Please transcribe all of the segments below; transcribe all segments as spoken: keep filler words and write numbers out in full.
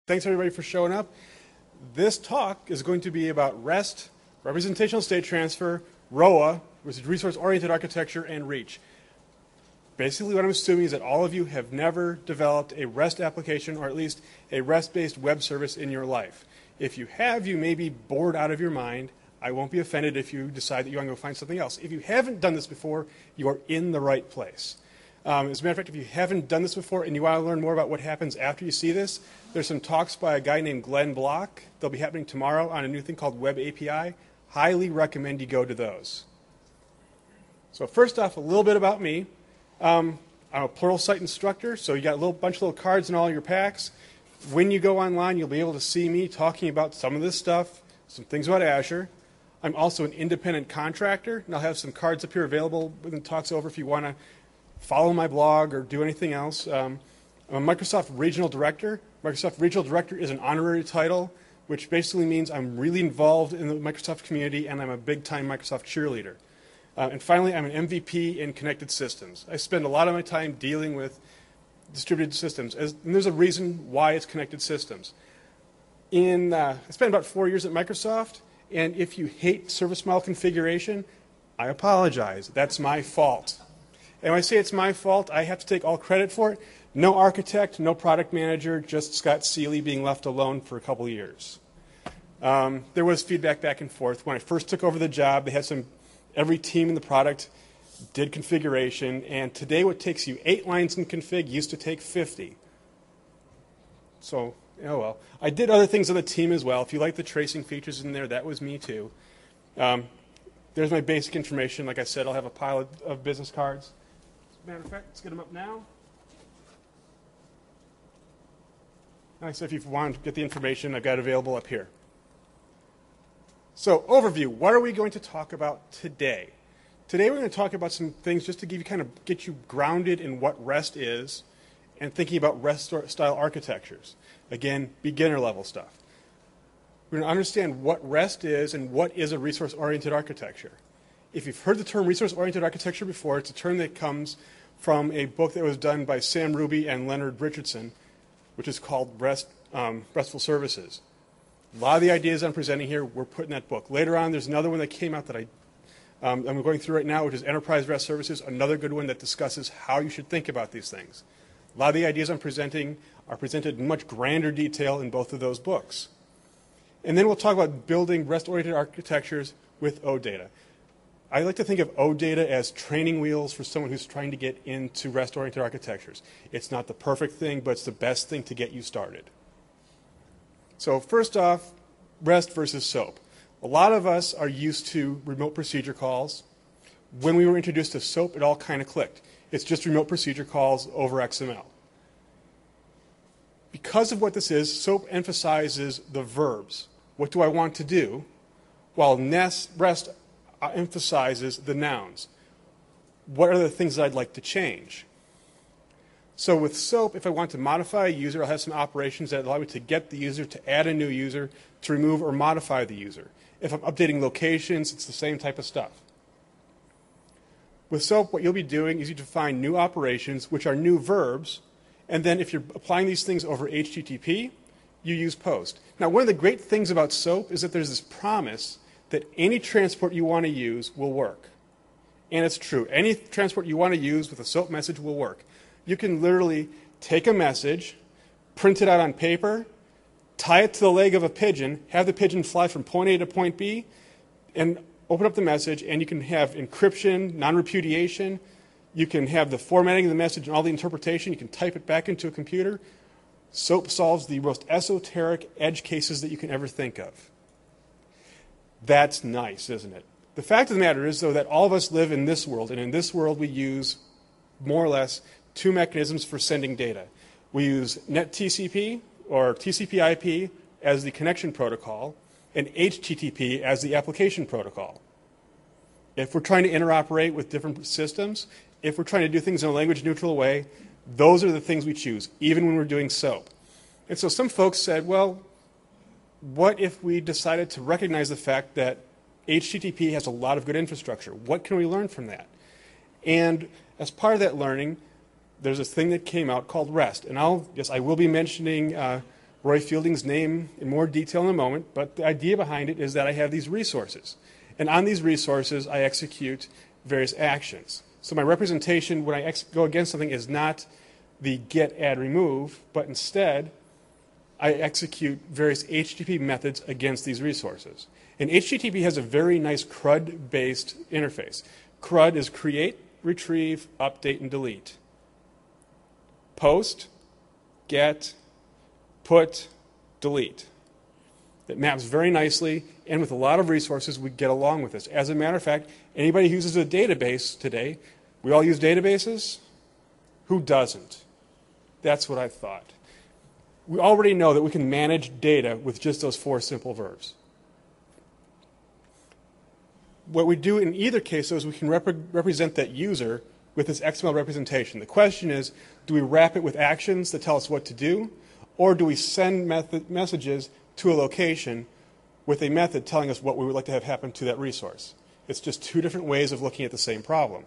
Thanks everybody for showing up. This talk is going to be about REST, Representational State Transfer, R O A, which is Resource-Oriented Architecture, and REACH. Basically what I'm assuming is that all of you have never developed a REST application or at least a REST-based web service in your life. If you have, you may be bored out of your mind. I won't be offended if you decide that you want to go find something else. If you haven't done this before, you are in the right place. Um, as a matter of fact, if you haven't done this before and you want to learn more about what happens after you see this, there's some talks by a guy named Glenn Block. They'll be happening tomorrow on a new thing called Web A P I. Highly recommend you go to those. So first off, a little bit about me. Um, I'm a Pluralsight instructor, so you got a little bunch of little cards in all your packs. When you go online, you'll be able to see me talking about some of this stuff, some things about Azure. I'm also an independent contractor, and I'll have some cards up here available when the talk's over if you want to follow my blog or do anything else. Um, I'm a Microsoft Regional Director. Microsoft Regional Director is an honorary title, which basically means I'm really involved in the Microsoft community and I'm a big-time Microsoft cheerleader. Uh, and finally, I'm an M V P in connected systems. I spend a lot of my time dealing with distributed systems, as, and there's a reason why it's connected systems. In, uh, I spent about four years at Microsoft, and if you hate service model configuration, I apologize. That's my fault. And when I say it's my fault, I have to take all credit for it. No architect, no product manager, just Scott Seeley being left alone for a couple of years. Um, there was feedback back and forth. When I first took over the job, they had some, every team in the product did configuration, and today what takes you eight lines in config used to take fifty. So, oh well. I did other things on the team as well. If you like the tracing features in there, that was me too. Um, there's my basic information. Like I said, I'll have a pile of, of business cards. Matter of fact, let's get them up now. Like I said, if you want to get the information, I've got it available up here. So, overview. What are we going to talk about today? Today we're going to talk about some things just to give you kind of get you grounded in what REST is and thinking about REST-style architectures. Again, beginner level stuff. We're going to understand what REST is and what is a resource-oriented architecture. If you've heard the term resource-oriented architecture before, it's a term that comes from a book that was done by Sam Ruby and Leonard Richardson, which is called REST, um, RESTful Services. A lot of the ideas I'm presenting here were put in that book. Later on, there's another one that came out that I, um, I'm going through right now, which is Enterprise REST Services, another good one that discusses how you should think about these things. A lot of the ideas I'm presenting are presented in much grander detail in both of those books. And then we'll talk about building REST-oriented architectures with OData. I like to think of OData as training wheels for someone who's trying to get into REST-oriented architectures. It's not the perfect thing, but it's the best thing to get you started. So first off, REST versus SOAP. A lot of us are used to remote procedure calls. When we were introduced to SOAP, it all kind of clicked. It's just remote procedure calls over X M L. Because of what this is, SOAP emphasizes the verbs. What do I want to do? While REST Uh, emphasizes the nouns. What are the things that I'd like to change? So with SOAP, if I want to modify a user, I'll have some operations that allow me to get the user, to add a new user, to remove or modify the user. If I'm updating locations, it's the same type of stuff. With SOAP, what you'll be doing is you define new operations, which are new verbs, and then if you're applying these things over H T T P, you use POST. Now, one of the great things about SOAP is that there's this promise that any transport you want to use will work. And it's true. Any transport you want to use with a SOAP message will work. You can literally take a message, print it out on paper, tie it to the leg of a pigeon, have the pigeon fly from point A to point B, and open up the message, and you can have encryption, non-repudiation. You can have the formatting of the message and all the interpretation. You can type it back into a computer. SOAP solves the most esoteric edge cases that you can ever think of. That's nice, isn't it? The fact of the matter is, though, that all of us live in this world, and in this world we use more or less two mechanisms for sending data. We use NetTCP, or T C P I P, as the connection protocol, and H T T P as the application protocol. If we're trying to interoperate with different systems, if we're trying to do things in a language-neutral way, those are the things we choose, even when we're doing SOAP. And so some folks said, well, what if we decided to recognize the fact that H T T P has a lot of good infrastructure? What can we learn from that? And as part of that learning, there's this thing that came out called REST. And I'll, yes, I will be mentioning uh, Roy Fielding's name in more detail in a moment, but the idea behind it is that I have these resources. And on these resources, I execute various actions. So my representation when I ex go against something is not the get, add, remove, but instead I execute various H T T P methods against these resources. And H T T P has a very nice CRUD-based interface. CRUD is create, retrieve, update, and delete. Post, get, put, delete. It maps very nicely, and with a lot of resources, we get along with this. As a matter of fact, anybody who uses a database today, we all use databases? Who doesn't? That's what I thought. We already know that we can manage data with just those four simple verbs. What we do in either case, though, is we can rep represent that user with this X M L representation. The question is, do we wrap it with actions that tell us what to do, or do we send method messages to a location with a method telling us what we would like to have happen to that resource? It's just two different ways of looking at the same problem.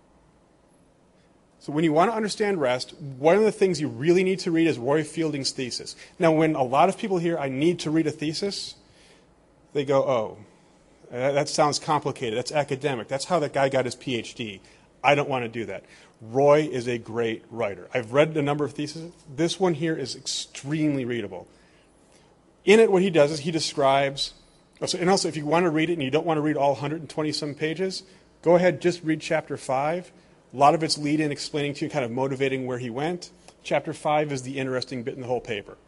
So when you want to understand REST, one of the things you really need to read is Roy Fielding's thesis. Now, when a lot of people hear, I need to read a thesis, they go, oh, that sounds complicated. That's academic. That's how that guy got his P H D. I don't want to do that. Roy is a great writer. I've read a number of theses. This one here is extremely readable. In it, what he does is he describes, and also if you want to read it and you don't want to read all one hundred twenty some pages, go ahead, just read chapter five. A lot of it's lead in explaining to you, kind of motivating where he went. Chapter five is the interesting bit in the whole paper.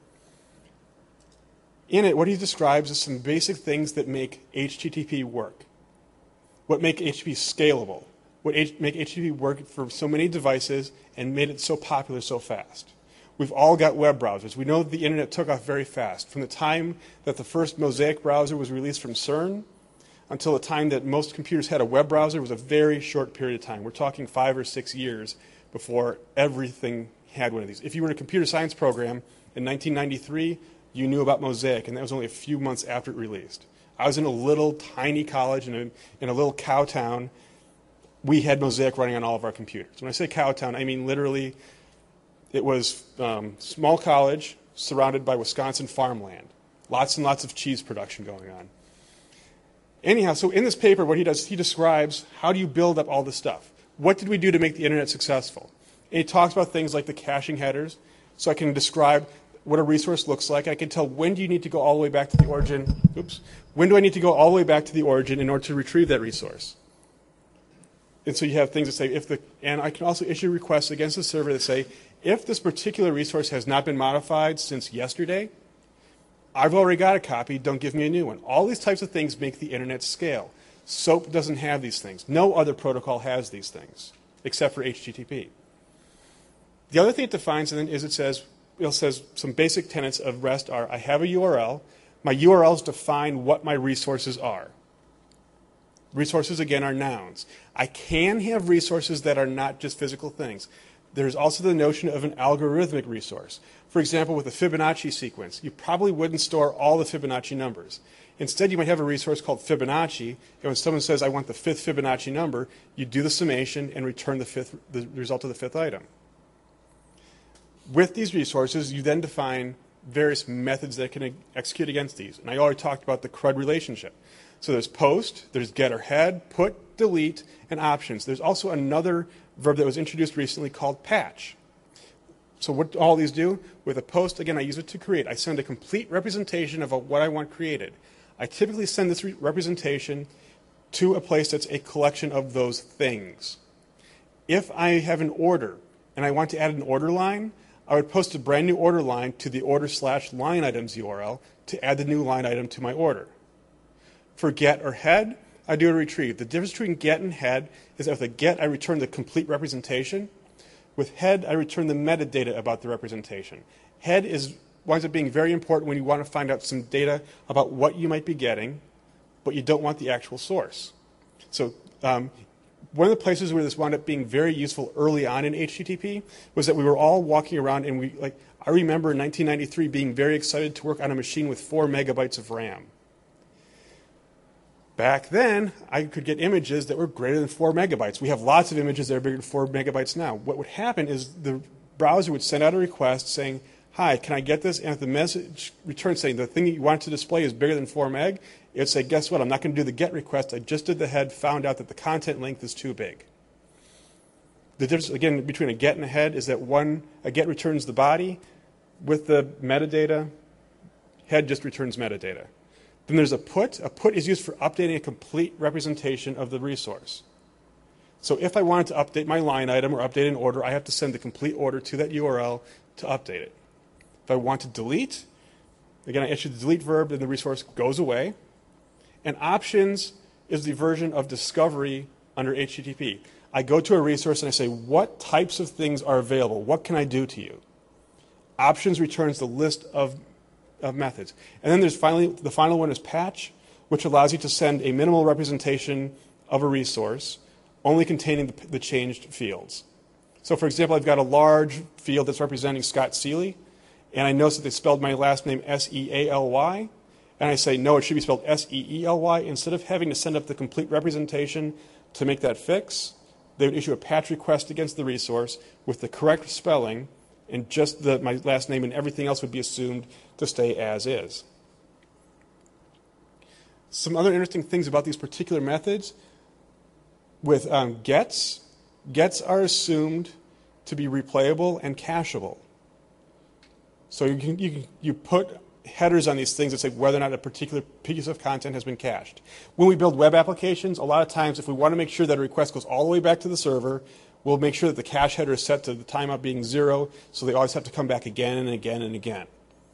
In it, what he describes is some basic things that make H T T P work. What make H T T P scalable. What H make H T T P work for so many devices and made it so popular so fast. We've all got web browsers. We know that the internet took off very fast. From the time that the first Mosaic browser was released from CERN until the time that most computers had a web browser was a very short period of time. We're talking five or six years before everything had one of these. If you were in a computer science program in nineteen ninety-three, you knew about Mosaic, and that was only a few months after it released. I was in a little tiny college in a, in a little cow town. We had Mosaic running on all of our computers. When I say cow town, I mean literally it was um, small college surrounded by Wisconsin farmland. Lots and lots of cheese production going on. Anyhow, so in this paper, what he does, he describes how do you build up all this stuff. What did we do to make the internet successful? And he talks about things like the caching headers, so I can describe what a resource looks like. I can tell when do you need to go all the way back to the origin. Oops. When do I need to go all the way back to the origin in order to retrieve that resource? And so you have things that say, if the, and I can also issue requests against the server that say, if this particular resource has not been modified since yesterday, I've already got a copy, don't give me a new one. All these types of things make the internet scale. SOAP doesn't have these things. No other protocol has these things, except for H T T P. The other thing it defines then is it says, it says some basic tenets of REST are, I have a U R L. My U R Ls define what my resources are. Resources, again, are nouns. I can have resources that are not just physical things. There's also the notion of an algorithmic resource. For example, with a Fibonacci sequence, you probably wouldn't store all the Fibonacci numbers. Instead, you might have a resource called Fibonacci, and when someone says, I want the fifth Fibonacci number, you do the summation and return the, fifth, the result of the fifth item. With these resources, you then define various methods that can execute against these. And I already talked about the CRUD relationship. So there's post, there's get or head, put, delete, and options. There's also another verb that was introduced recently called patch. So what do all these do? With a post, again, I use it to create. I send a complete representation of what I want created. I typically send this re representation to a place that's a collection of those things. If I have an order and I want to add an order line, I would post a brand new order line to the order slash line items U R L to add the new line item to my order. For get or head, I do a retrieve. The difference between get and head is that with a get, I return the complete representation. With head, I return the metadata about the representation. Head is, winds up being very important when you want to find out some data about what you might be getting, but you don't want the actual source. So um, one of the places where this wound up being very useful early on in H T T P was that we were all walking around and we, like, I remember in nineteen ninety-three being very excited to work on a machine with four megabytes of RAM. Back then, I could get images that were greater than four megabytes. We have lots of images that are bigger than four megabytes now. What would happen is the browser would send out a request saying, hi, can I get this? And if the message returns saying the thing that you want to display is bigger than four meg, it'd say, guess what? I'm not going to do the get request. I just did the head, found out that the content length is too big. The difference, again, between a get and a head is that one, a get returns the body with the metadata. Head just returns metadata. Then there's a put. A put is used for updating a complete representation of the resource. So if I wanted to update my line item or update an order, I have to send the complete order to that U R L to update it. If I want to delete, again, I issue the delete verb, then the resource goes away. And options is the version of discovery under H T T P. I go to a resource and I say, what types of things are available? What can I do to you? Options returns the list of, of methods. And then there's finally, the final one is patch, which allows you to send a minimal representation of a resource, only containing the, the changed fields. So for example, I've got a large field that's representing Scott Seeley, and I notice that they spelled my last name S E A L Y, and I say, no, it should be spelled S E E L Y. Instead of having to send up the complete representation to make that fix, they would issue a patch request against the resource with the correct spelling, and just the, my last name and everything else would be assumed to stay as is. Some other interesting things about these particular methods, with um, gets, gets are assumed to be replayable and cacheable. So you, can, you, can, you put headers on these things that say whether or not a particular piece of content has been cached. When we build web applications, a lot of times if we want to make sure that a request goes all the way back to the server, we'll make sure that the cache header is set to the timeout being zero, so they always have to come back again and again and again.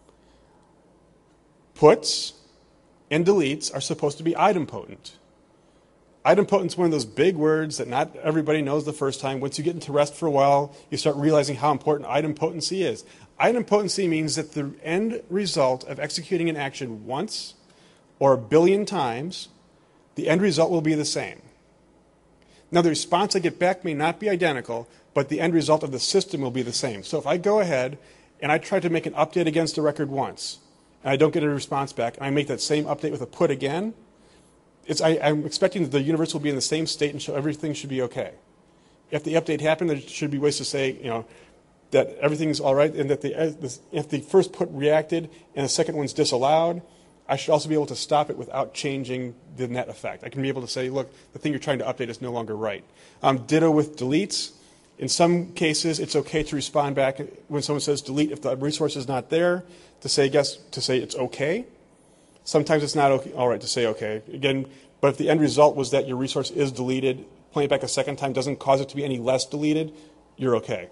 Puts and deletes are supposed to be idempotent. Idempotent is one of those big words that not everybody knows the first time. Once you get into REST for a while, you start realizing how important idempotency is. Idempotency means that the end result of executing an action once or a billion times, the end result will be the same. Now, the response I get back may not be identical, but the end result of the system will be the same. So if I go ahead and I try to make an update against a record once, and I don't get a response back, and I make that same update with a put again, it's, I, I'm expecting that the universe will be in the same state and so everything should be okay. If the update happened, there should be ways to say, you know, that everything's all right, and that the, if the first put reacted and the second one's disallowed, I should also be able to stop it without changing the net effect. I can be able to say, look, the thing you're trying to update is no longer right. Um, ditto with deletes. In some cases, it's okay to respond back when someone says delete if the resource is not there, to say, guess, to say it's okay. Sometimes it's not okay, all right to say okay. Again, but if the end result was that your resource is deleted, playing it back a second time doesn't cause it to be any less deleted, you're okay.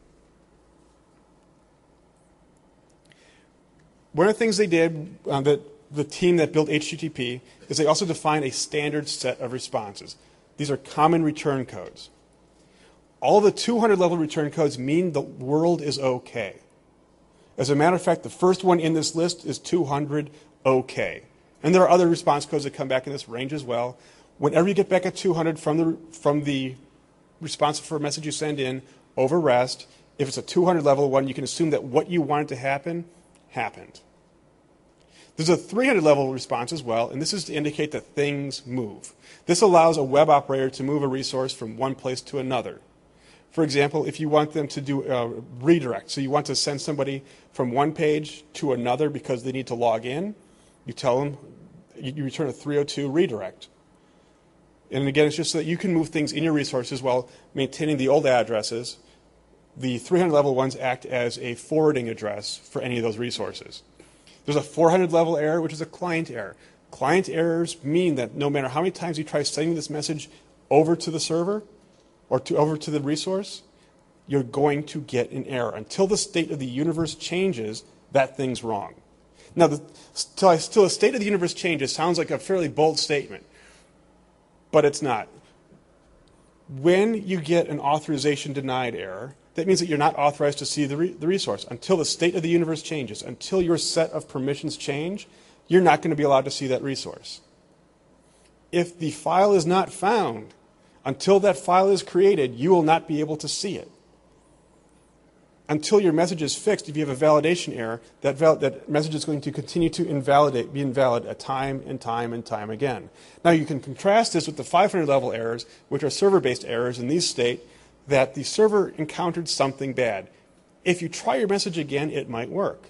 One of the things they did, uh, that the team that built H T T P, is they also defined a standard set of responses. These are common return codes. All the two hundred level return codes mean the world is okay. As a matter of fact, the first one in this list is two hundred okay. And there are other response codes that come back in this range as well. Whenever you get back at two hundred from the, from the response for a message you send in over REST, if it's a two hundred level one, you can assume that what you wanted to happen happened. There's a three hundred level response as well, and this is to indicate that things move. This allows a web operator to move a resource from one place to another. For example, if you want them to do a redirect, so you want to send somebody from one page to another because they need to log in, you tell them, you return a three oh two redirect. And again, it's just so that you can move things in your resources while maintaining the old addresses. The three hundred level ones act as a forwarding address for any of those resources. There's a four hundred level error, which is a client error. Client errors mean that no matter how many times you try sending this message over to the server or to, over to the resource, you're going to get an error. Until the state of the universe changes, that thing's wrong. Now, the, till, till the state of the universe changes sounds like a fairly bold statement, but it's not. When you get an authorization denied error, that means that you're not authorized to see the, re the resource. Until the state of the universe changes, until your set of permissions change, you're not going to be allowed to see that resource. If the file is not found, until that file is created, you will not be able to see it. Until your message is fixed, if you have a validation error, that, val that message is going to continue to invalidate, be invalid a time and time and time again. Now you can contrast this with the five hundred level errors, which are server-based errors, and these state that the server encountered something bad. If you try your message again, it might work.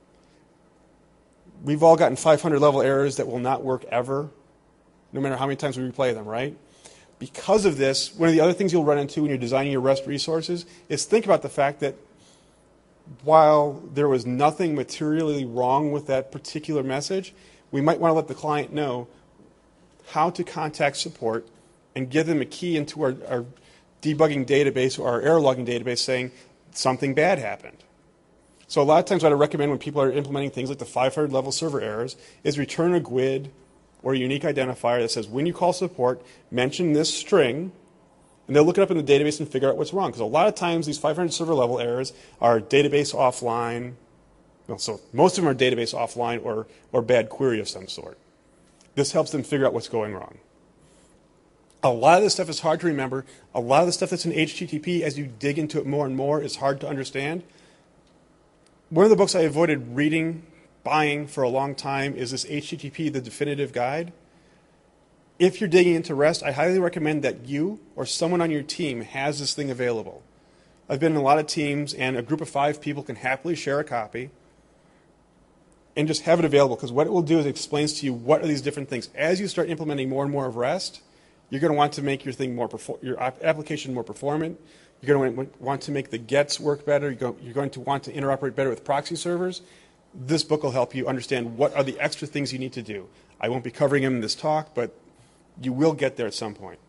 We've all gotten five hundred level errors that will not work ever, no matter how many times we replay them, right? Because of this, one of the other things you'll run into when you're designing your REST resources is think about the fact that while there was nothing materially wrong with that particular message, we might want to let the client know how to contact support and give them a key into our, our debugging database or our error logging database saying something bad happened. So a lot of times what I recommend when people are implementing things like the five hundred level server errors is return a G W I D or a unique identifier that says when you call support, mention this string, and they'll look it up in the database and figure out what's wrong. Because a lot of times these five hundred server level errors are database offline. Well, so most of them are database offline or, or bad query of some sort. This helps them figure out what's going wrong. A lot of this stuff is hard to remember. A lot of the stuff that's in H T T P, as you dig into it more and more, is hard to understand. One of the books I avoided reading, buying for a long time is this H T T P, The Definitive Guide. If you're digging into REST, I highly recommend that you or someone on your team has this thing available. I've been in a lot of teams, and a group of five people can happily share a copy and just have it available, because what it will do is it explains to you what are these different things. As you start implementing more and more of REST, you're going to want to make your thing more perfor- your application more performant. You're going to want to make the gets work better. You're going to want to interoperate better with proxy servers. This book will help you understand what are the extra things you need to do. I won't be covering them in this talk, but you will get there at some point.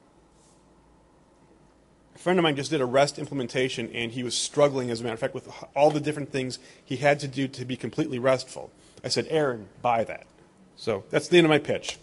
A friend of mine just did a REST implementation, and he was struggling, as a matter of fact, with all the different things he had to do to be completely RESTful. I said, Aaron, buy that. So that's the end of my pitch.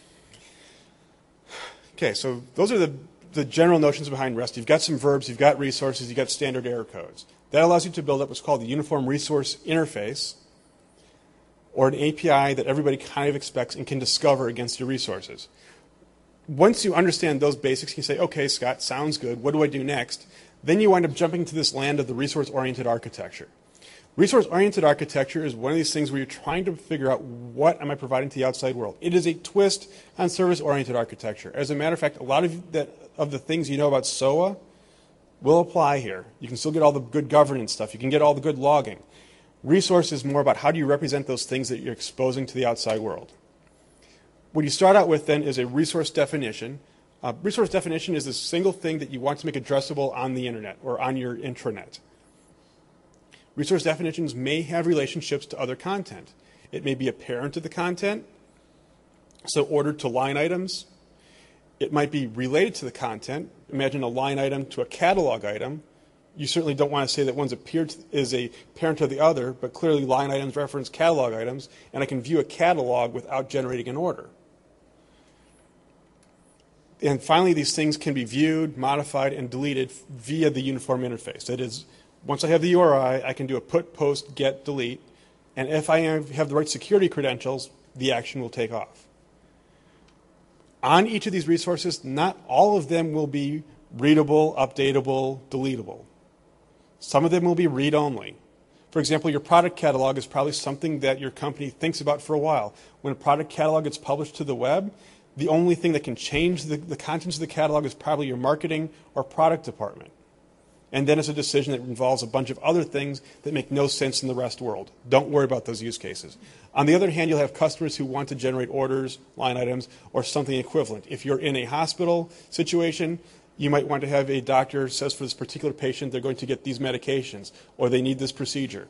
Okay, so those are the, the general notions behind REST. You've got some verbs, you've got resources, you've got standard error codes. That allows you to build up what's called the Uniform Resource Interface, or an A P I that everybody kind of expects and can discover against your resources. Once you understand those basics, you say, okay, Scott, sounds good. What do I do next? Then you wind up jumping to this land of the resource-oriented architecture. Resource-oriented architecture is one of these things where you're trying to figure out what am I providing to the outside world. It is a twist on service-oriented architecture. As a matter of fact, a lot of, that, of the things you know about S O A will apply here. You can still get all the good governance stuff. You can get all the good logging. Resource is more about how do you represent those things that you're exposing to the outside world. What you start out with then is a resource definition. Uh, resource definition is the single thing that you want to make addressable on the internet or on your intranet. Resource definitions may have relationships to other content. It may be a parent to the content, so ordered to line items. It might be related to the content. Imagine a line item to a catalog item. You certainly don't want to say that one's a peer to, is a parent of the other, but clearly line items reference catalog items, and I can view a catalog without generating an order. And finally, these things can be viewed, modified, and deleted via the uniform interface. That is, once I have the U R I, I can do a put, post, get, delete, and if I have the right security credentials, the action will take off. On each of these resources, not all of them will be readable, updatable, deletable. Some of them will be read-only. For example, your product catalog is probably something that your company thinks about for a while. When a product catalog gets published to the web, the only thing that can change the, the contents of the catalog is probably your marketing or product department. And then it's a decision that involves a bunch of other things that make no sense in the REST world. Don't worry about those use cases. On the other hand, you'll have customers who want to generate orders, line items, or something equivalent. If you're in a hospital situation, you might want to have a doctor says for this particular patient they're going to get these medications or they need this procedure.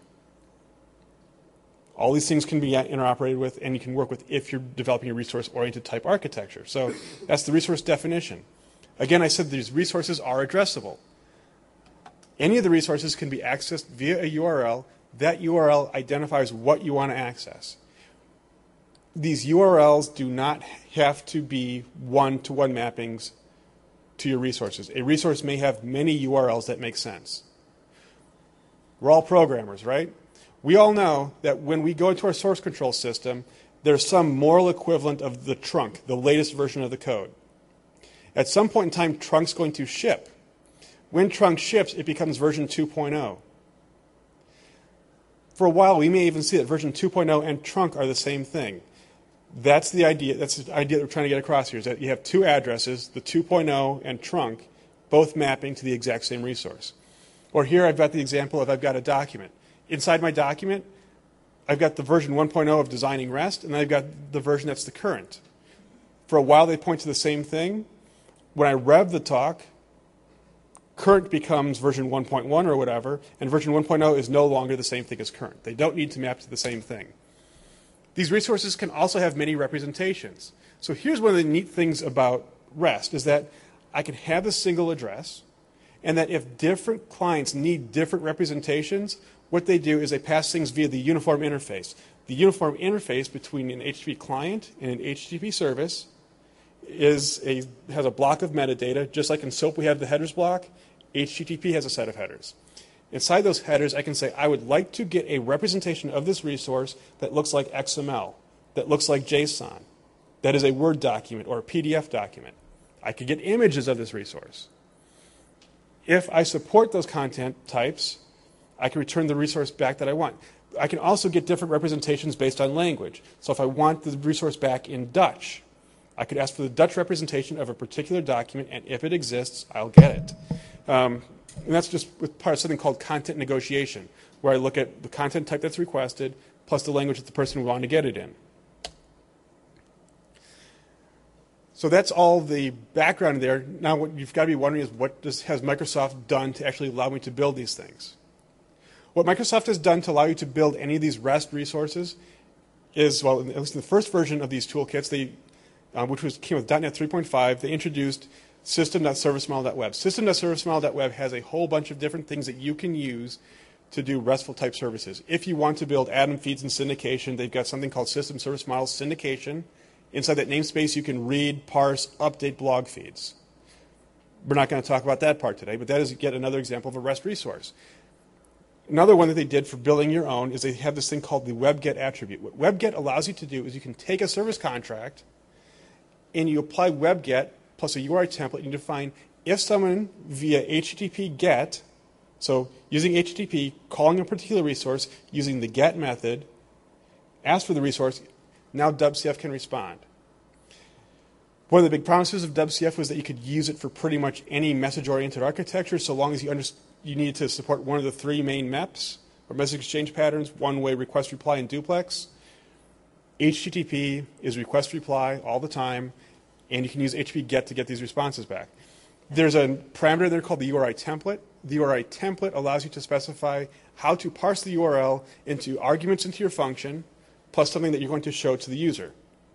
All these things can be interoperated with and you can work with if you're developing a resource-oriented type architecture. So that's the resource definition. Again, I said these resources are addressable. Any of the resources can be accessed via a U R L. That U R L identifies what you want to access. These U R Ls do not have to be one-to-one mappings to your resources. A resource may have many U R Ls that make sense. We're all programmers, right? We all know that when we go into our source control system, there's some moral equivalent of the trunk, the latest version of the code. At some point in time, trunk's going to ship. When trunk ships, it becomes version two point oh. For a while, we may even see that version two point oh and trunk are the same thing. That's the idea. That's the idea that we're trying to get across here, is that you have two addresses, the two point oh and trunk, both mapping to the exact same resource. Or here I've got the example of I've got a document. Inside my document, I've got the version one point oh of designing REST, and then I've got the version that's the current. For a while, they point to the same thing. When I rev the talk, current becomes version one point one or whatever, and version one point oh is no longer the same thing as current. They don't need to map to the same thing. These resources can also have many representations. So here's one of the neat things about REST, is that I can have a single address, and that if different clients need different representations, what they do is they pass things via the uniform interface. The uniform interface between an H T T P client and an H T T P service is a, has a block of metadata. Just like in SOAP we have the headers block, H T T P has a set of headers. Inside those headers, I can say, I would like to get a representation of this resource that looks like X M L, that looks like JSON, that is a Word document or a P D F document. I could get images of this resource. If I support those content types, I can return the resource back that I want. I can also get different representations based on language. So if I want the resource back in Dutch, I could ask for the Dutch representation of a particular document, and if it exists, I'll get it. Um, and that's just with part of something called content negotiation, where I look at the content type that's requested, plus the language that the person would want to get it in. So that's all the background there. Now what you've got to be wondering is, what does, has Microsoft done to actually allow me to build these things? What Microsoft has done to allow you to build any of these REST resources is, well, at least in the first version of these toolkits, they, uh, which was, came with dot net three point five, they introduced system dot service model dot web. system dot service model dot web has a whole bunch of different things that you can use to do RESTful type services. If you want to build Atom feeds and syndication, they've got something called System Service Model Syndication. Inside that namespace, you can read, parse, update blog feeds. We're not going to talk about that part today, but that is yet another example of a REST resource. Another one that they did for building your own is they have this thing called the WebGet attribute. What WebGet allows you to do is you can take a service contract and you apply WebGet plus a U R I template, and you define if someone via H T T P GET, so using H T T P, calling a particular resource, using the GET method, asks for the resource, now W C F can respond. One of the big promises of W C F was that you could use it for pretty much any message-oriented architecture, so long as you understand you needed to support one of the three main M E Ps, or message exchange patterns, one-way request reply and duplex. H T T P is request reply all the time, and you can use H T T P GET to get these responses back. There's a parameter there called the U R I template. The U R I template allows you to specify how to parse the U R L into arguments into your function, plus something that you're going to show to the user.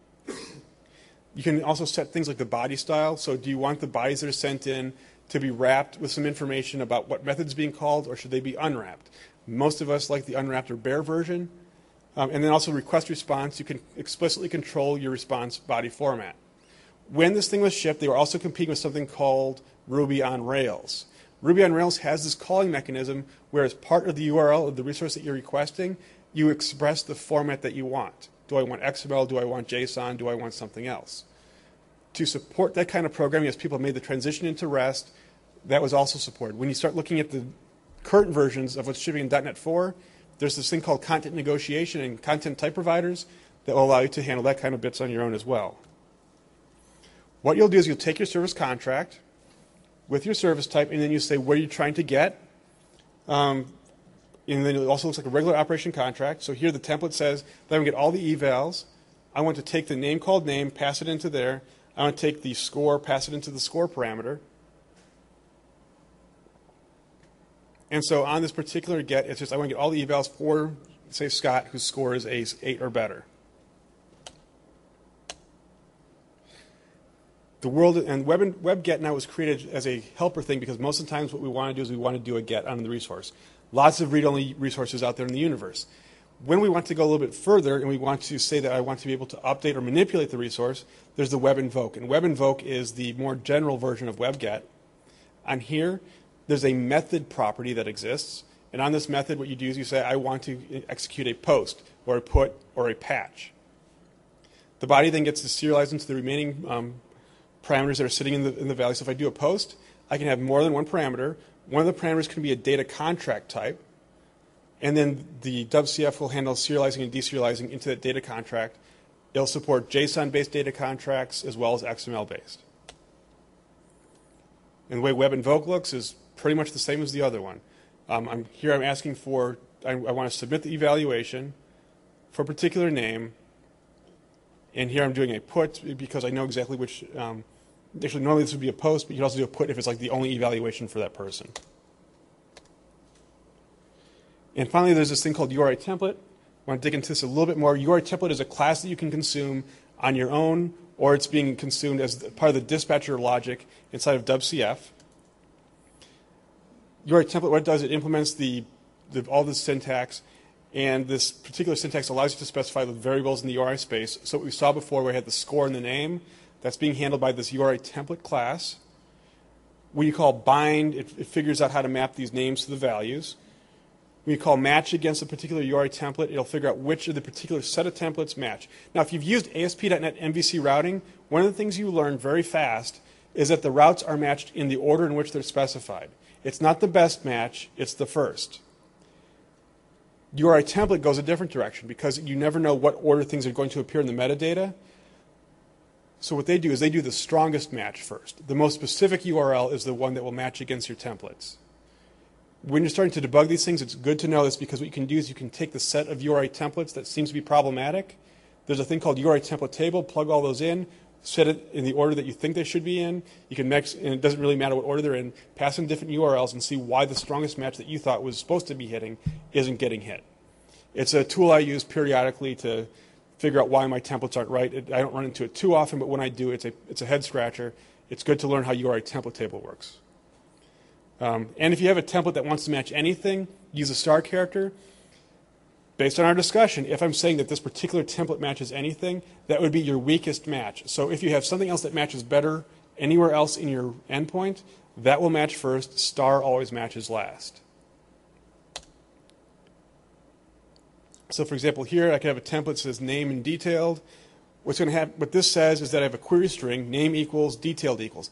You can also set things like the body style. So do you want the bodies that are sent in to be wrapped with some information about what method's being called, or should they be unwrapped? Most of us like the unwrapped or bare version. Um, and then also request response, you can explicitly control your response body format. When this thing was shipped, they were also competing with something called Ruby on Rails. Ruby on Rails has this calling mechanism where, as part of the U R L of the resource that you're requesting, you express the format that you want. Do I want X M L? Do I want JSON? Do I want something else? To support that kind of programming, as people made the transition into REST, that was also supported. When you start looking at the current versions of what's shipping in dot net four, there's this thing called content negotiation and content type providers that will allow you to handle that kind of bits on your own as well. What you'll do is you'll take your service contract with your service type, and then you say where you're trying to get. Um, and then it also looks like a regular operation contract. So here the template says that I'm going to get all the evals. I want to take the name called name, pass it into there. I want to take the score, pass it into the score parameter. And so on this particular get, it's just I want to get all the evals for, say, Scott, whose score is a eight or better. The world and web, and WebGet now was created as a helper thing, because most of the times what we want to do is we want to do a get on the resource. Lots of read-only resources out there in the universe. When we want to go a little bit further and we want to say that I want to be able to update or manipulate the resource, there's the web invoke. And web invoke is the more general version of WebGet. On here, there's a method property that exists. And on this method, what you do is you say, I want to execute a post or a put or a patch. The body then gets to serialize into the remaining um, parameters that are sitting in the, in the value. So if I do a post, I can have more than one parameter. One of the parameters can be a data contract type. And then the W C F will handle serializing and deserializing into that data contract. It'll support JSON-based data contracts as well as X M L-based. And the way web invoke looks is pretty much the same as the other one. Um, I'm, here I'm asking for, I, I want to submit the evaluation for a particular name. And here I'm doing a put because I know exactly which, um, actually normally this would be a post, but you can also do a put if it's like the only evaluation for that person. And finally, there's this thing called U R I template. I want to dig into this a little bit more. U R I template is a class that you can consume on your own, or it's being consumed as part of the dispatcher logic inside of W C F. U R I template, what it does, it implements the, the, all the syntax, and this particular syntax allows you to specify the variables in the U R I space. So what we saw before, where we had the score and the name, that's being handled by this U R I template class. When you call bind, it, it figures out how to map these names to the values. When you call match against a particular U R I template, it'll figure out which of the particular set of templates match. Now, if you've used A S P dot net M V C routing, one of the things you learn very fast is that the routes are matched in the order in which they're specified. It's not the best match, it's the first. U R I template goes a different direction because you never know what order things are going to appear in the metadata. So what they do is they do the strongest match first. The most specific U R L is the one that will match against your templates. When you're starting to debug these things, it's good to know this because what you can do is you can take the set of U R I templates that seems to be problematic. There's a thing called U R I template table, plug all those in, set it in the order that you think they should be in. You can mix, and it doesn't really matter what order they're in, pass in different U R Ls and see why the strongest match that you thought was supposed to be hitting isn't getting hit. It's a tool I use periodically to figure out why my templates aren't right. It, I don't run into it too often, but when I do, it's a, it's a head scratcher. It's good to learn how U R I template table works. Um, and if you have a template that wants to match anything, use a star character. Based on our discussion, if I'm saying that this particular template matches anything, that would be your weakest match. So if you have something else that matches better anywhere else in your endpoint, that will match first. Star always matches last. So for example, here I could have a template that says name and detailed. What's going to happen, what this says is that I have a query string, name equals, detailed equals.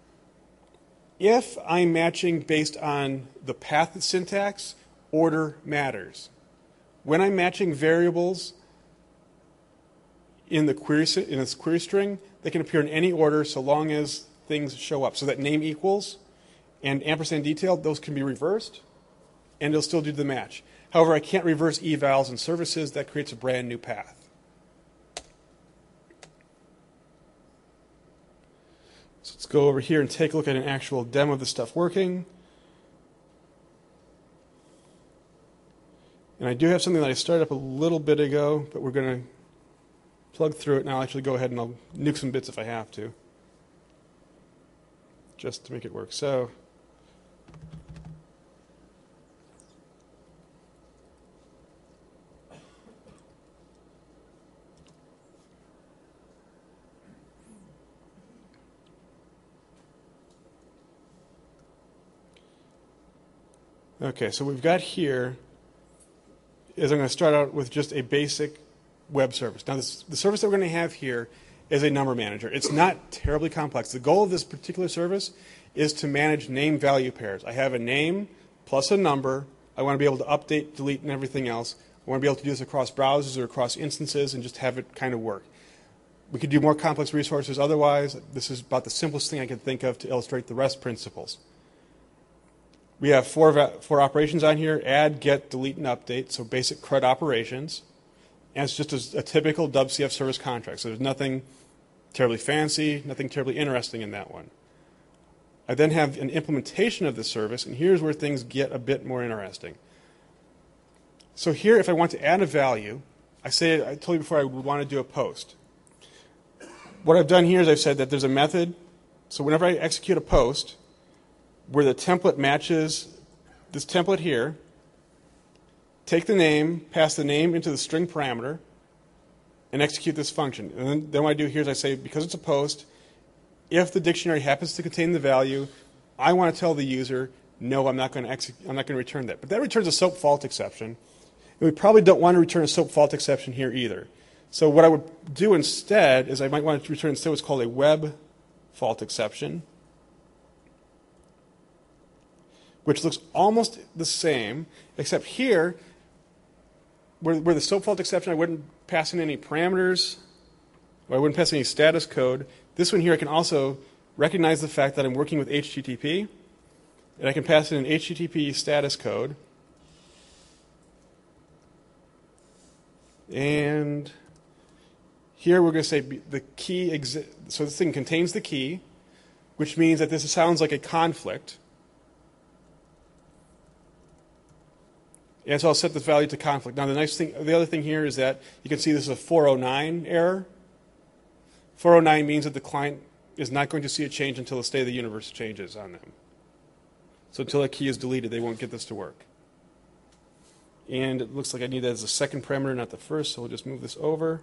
If I'm matching based on the path syntax, order matters. When I'm matching variables in the query in this query string, they can appear in any order so long as things show up. So that name equals and ampersand detailed, those can be reversed, and it'll still do the match. However, I can't reverse evals and services. That creates a brand new path. So let's go over here and take a look at an actual demo of this stuff working. And I do have something that I started up a little bit ago, but we're going to plug through it, and I'll actually go ahead and I'll nuke some bits if I have to, just to make it work. So okay, so we've got here is I'm going to start out with just a basic web service. Now, this, the service that we're going to have here is a number manager. It's not terribly complex. The goal of this particular service is to manage name-value pairs. I have a name plus a number. I want to be able to update, delete, and everything else. I want to be able to do this across browsers or across instances and just have it kind of work. We could do more complex resources otherwise. This is about the simplest thing I can think of to illustrate the REST principles. We have four, four operations on here: add, get, delete, and update, so basic C R U D operations. And it's just a, a typical W C F service contract, so there's nothing terribly fancy, nothing terribly interesting in that one. I then have an implementation of the service, and here's where things get a bit more interesting. So here, if I want to add a value, I say, I told you before I would want to do a post. What I've done here is I've said that there's a method, so whenever I execute a post, where the template matches this template here, take the name, pass the name into the string parameter, and execute this function. And then, then what I do here is I say, because it's a post, if the dictionary happens to contain the value, I want to tell the user, no, I'm not going to execute, I'm not going to return that. But that returns a SOAP fault exception. And we probably don't want to return a SOAP fault exception here either. So what I would do instead is I might want to return instead what's called a web fault exception, which looks almost the same, except here, where, where the SOAP fault exception, I wouldn't pass in any parameters, or I wouldn't pass any status code. This one here, I can also recognize the fact that I'm working with H T T P, And I can pass in an H T T P status code. And here we're going to say the key, exi- so this thing contains the key, which means that this sounds like a conflict. And so I'll set this value to conflict. Now the nice thing, the other thing here is that you can see this is a four oh nine error. four oh nine means that the client is not going to see a change until the state of the universe changes on them. So until that key is deleted, they won't get this to work. And it looks like I need that as a second parameter, not the first, so we'll just move this over.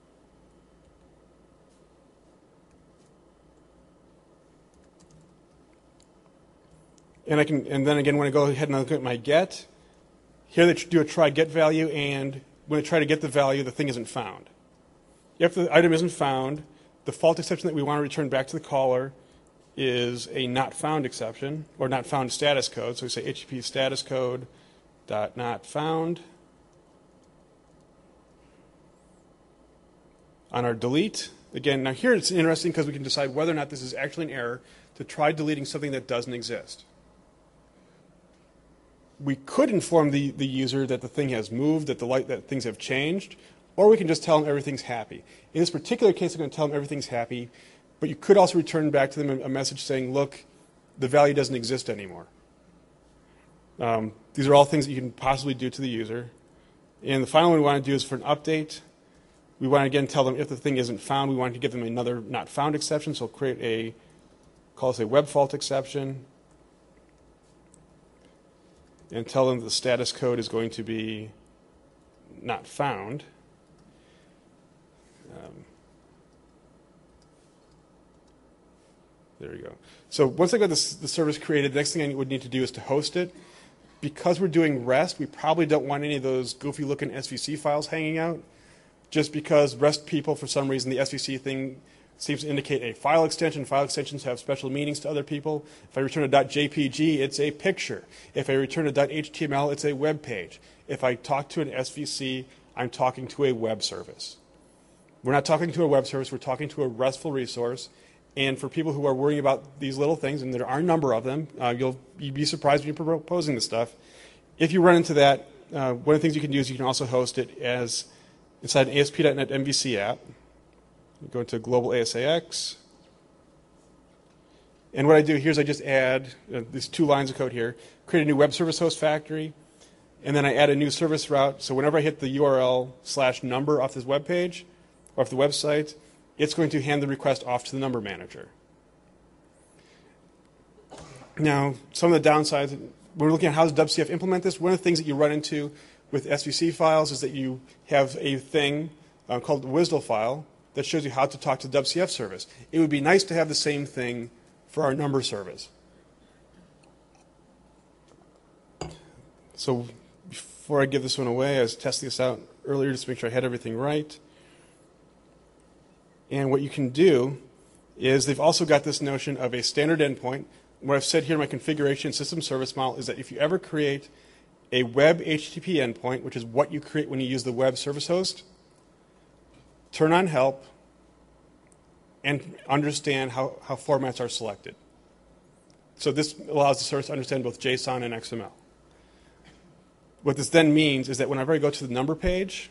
And I can, and then again, when I go ahead and look at my get, here they do a try get value, and when I try to get the value, the thing isn't found. If the item isn't found, the fault exception that we want to return back to the caller is a not found exception, or not found status code. So we say H T T P status code dot not found. On our delete, again, now here it's interesting because we can decide whether or not this is actually an error to try deleting something that doesn't exist. We could inform the, the user that the thing has moved, that the light, that things have changed, or we can just tell them everything's happy. In this particular case, I'm going to tell them everything's happy, but you could also return back to them a message saying, look, the value doesn't exist anymore. Um, these are all things that you can possibly do to the user. And the final one we want to do is for an update. We want to again tell them if the thing isn't found, we want to give them another not found exception, so create a, call this a web fault exception, and tell them the status code is going to be not found. Um, there we go. So once I got this, the service created, the next thing I would need to do is to host it. Because we're doing REST, we probably don't want any of those goofy looking S V C files hanging out, just because REST people, for some reason, the S V C thing seems to indicate a file extension. File extensions have special meanings to other people. If I return a .jpg, it's a picture. If I return a .html, it's a web page. If I talk to an S V C, I'm talking to a web service. We're not talking to a web service, we're talking to a RESTful resource. And for people who are worrying about these little things, and there are a number of them, uh, you'll you'd be surprised when you're proposing this stuff. If you run into that, uh, one of the things you can do is you can also host it as inside an A S P dot net M V C app. You go into Global A S A X. And what I do here is I just add uh, these two lines of code here, create a new web service host factory, and then I add a new service route. So whenever I hit the U R L slash number off this web page, or off the website, it's going to hand the request off to the number manager. Now, some of the downsides, when we're looking at how does W C F implement this, one of the things that you run into with S V C files is that you have a thing uh, called the W S D L file that shows you how to talk to the W C F service. It would be nice to have the same thing for our number service. So before I give this one away, I was testing this out earlier just to make sure I had everything right. And what you can do is they've also got this notion of a standard endpoint. What I've said here in my configuration system service model is that if you ever create a web H T T P endpoint, which is what you create when you use the web service host, turn on help and understand how, how formats are selected. So this allows the service to understand both JSON and X M L. What this then means is that whenever I go to the number page,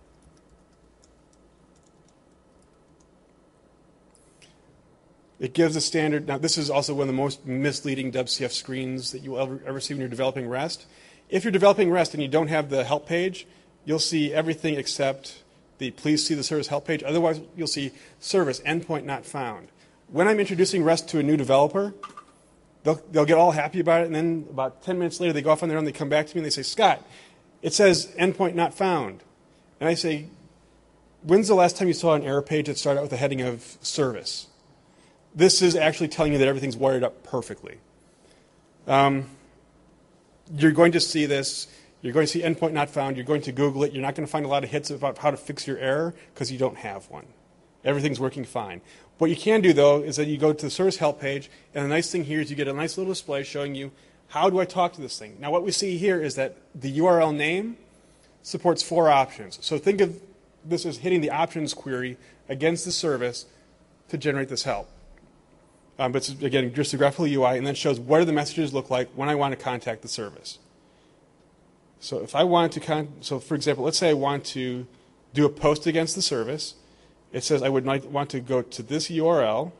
it gives a standard. Now, this is also one of the most misleading W C F screens that you will ever, ever see when you're developing REST. If you're developing REST and you don't have the help page, you'll see everything except the please see the service help page. Otherwise, you'll see service endpoint not found. When I'm introducing REST to a new developer, they'll, they'll get all happy about it, and then about ten minutes later, they go off on their own, they come back to me, and they say, Scott, it says endpoint not found. And I say, when's the last time you saw an error page that started out with a heading of service? This is actually telling you that everything's wired up perfectly. Um, you're going to see this. You're going to see endpoint not found. You're going to Google it. You're not going to find a lot of hits about how to fix your error because you don't have one. Everything's working fine. What you can do, though, is that you go to the service help page, and the nice thing here is you get a nice little display showing you how do I talk to this thing. Now, what we see here is that the U R L name supports four options. So think of this as hitting the options query against the service to generate this help. Um, but it's, again, just a graphical U I, and then shows what do the messages look like when I want to contact the service. So if I want to, con so for example, let's say I want to do a post against the service. It says I would like, want to go to this U R L.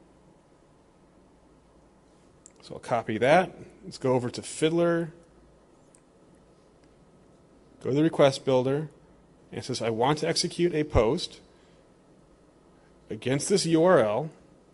So I'll copy that. Let's go over to Fiddler. Go to the request builder. And it says I want to execute a post against this U R L.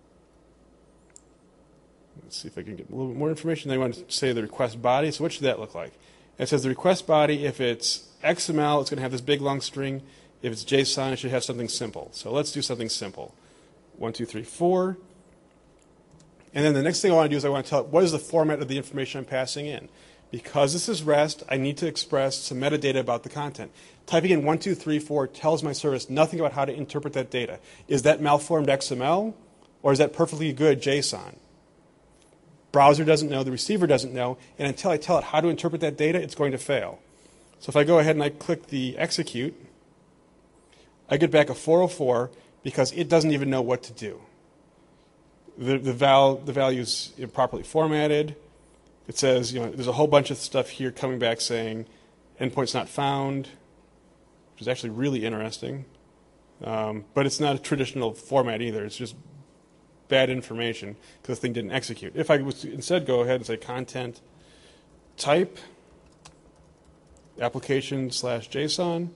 Let's see if I can get a little bit more information. They want to say the request body. So what should that look like? It says the request body, if it's X M L, it's going to have this big long string. If it's JSON, it should have something simple. So let's do something simple. One, two, three, four. And then the next thing I want to do is I want to tell it what is the format of the information I'm passing in. Because this is REST, I need to express some metadata about the content. Typing in one, two, three, four tells my service nothing about how to interpret that data. Is that malformed X M L, or is that perfectly good JSON? Browser doesn't know, the receiver doesn't know, and until I tell it how to interpret that data, it's going to fail. So if I go ahead and I click the execute, I get back a four oh four because it doesn't even know what to do. The, the, val, the value is improperly formatted. It says, you know, there's a whole bunch of stuff here coming back saying endpoint's not found, which is actually really interesting. Um, but it's not a traditional format either. It's just bad information because the thing didn't execute. If I was to instead go ahead and say content type application slash JSON,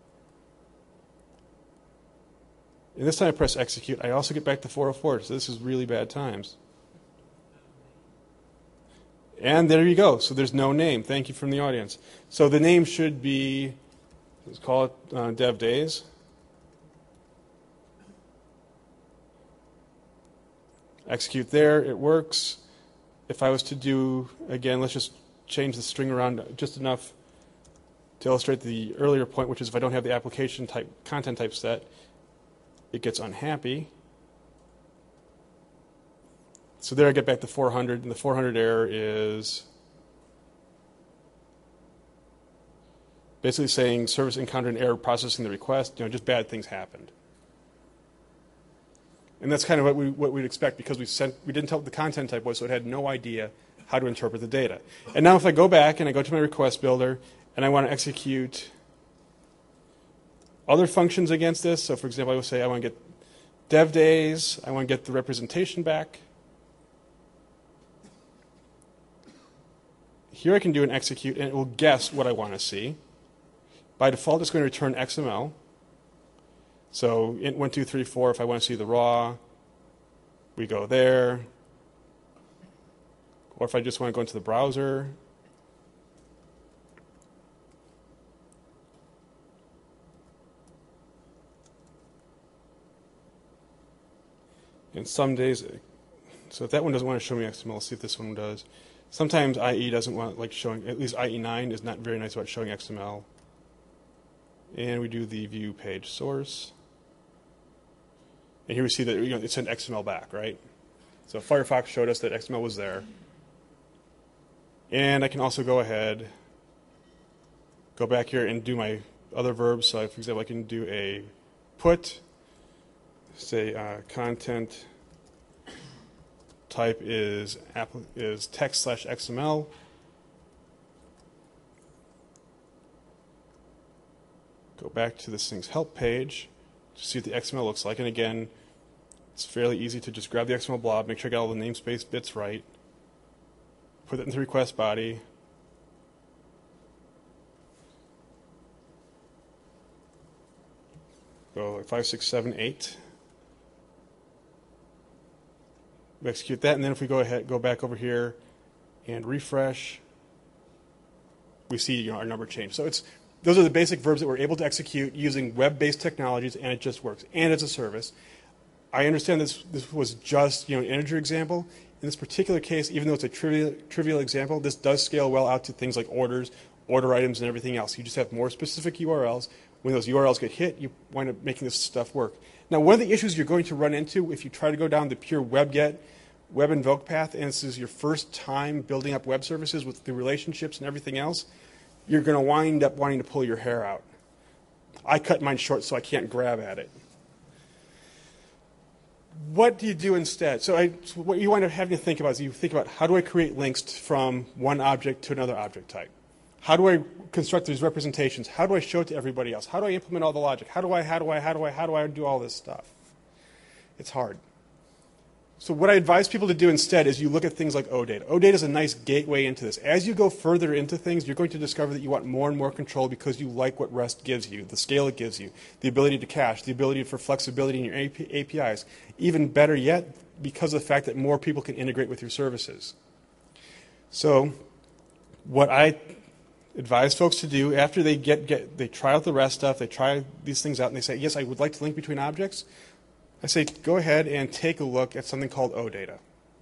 and this time I press execute, I also get back to four oh four, so this is really bad times. And there you go. So there's no name. Thank you from the audience. So the name should be, let's call it uh, Dev Days. Execute there. It works. If I was to do, again, let's just change the string around just enough to illustrate the earlier point, which is if I don't have the application type, content type set, it gets unhappy. So there I get back to four hundred, and the four hundred error is basically saying service encountered an error processing the request. You know, just bad things happened. And that's kind of what we what we'd expect because we sent we didn't tell what the content type was, so it had no idea how to interpret the data. And now if I go back and I go to my request builder and I want to execute other functions against this, so for example, I would say I want to get dev days, I want to get the representation back. Here I can do an execute, and it will guess what I want to see. By default, it's going to return X M L. So int one, two, three, four, if I want to see the raw, we go there. Or if I just want to go into the browser, and some days, so if that one doesn't want to show me X M L, let's see if this one does. Sometimes I E doesn't want like showing, at least I E nine is not very nice about showing X M L. And we do the view page source. And here we see that, you know, it sent X M L back, right? So Firefox showed us that X M L was there. And I can also go ahead, go back here and do my other verbs. So for example, I can do a put, say uh, content type is is text slash X M L. Go back to this thing's help page to see what the X M L looks like. And again, it's fairly easy to just grab the X M L blob, make sure I got all the namespace bits right, put it in the request body. Go like five, six, seven, eight. We execute that, and then if we go ahead, go back over here and refresh, we see, you know, our number change. So it's those are the basic verbs that we're able to execute using web-based technologies, and it just works. And it's a service. I understand this this was just, you know, an integer example. In this particular case, even though it's a trivial trivial example, this does scale well out to things like orders, order items, and everything else. You just have more specific U R Ls. When those U R Ls get hit, you wind up making this stuff work. Now, one of the issues you're going to run into if you try to go down the pure web-get, web invoke path, and this is your first time building up web services with the relationships and everything else, you're going to wind up wanting to pull your hair out. I cut mine short so I can't grab at it. what do you do instead? So, I, so what you wind up having to think about is you think about how do I create links t- from one object to another object type? How do I construct these representations? How do I show it to everybody else? How do I implement all the logic? How do I, how do I, how do I, how do I do all this stuff? It's hard. So what I advise people to do instead is you look at things like OData. OData is a nice gateway into this. As you go further into things, you're going to discover that you want more and more control because you like what REST gives you, the scale it gives you, the ability to cache, the ability for flexibility in your A P Is. Even better yet, because of the fact that more people can integrate with your services. So what I advise folks to do after they get, get they try out the REST stuff, they try these things out, and they say, yes, I would like to link between objects. I say, go ahead and take a look at something called OData.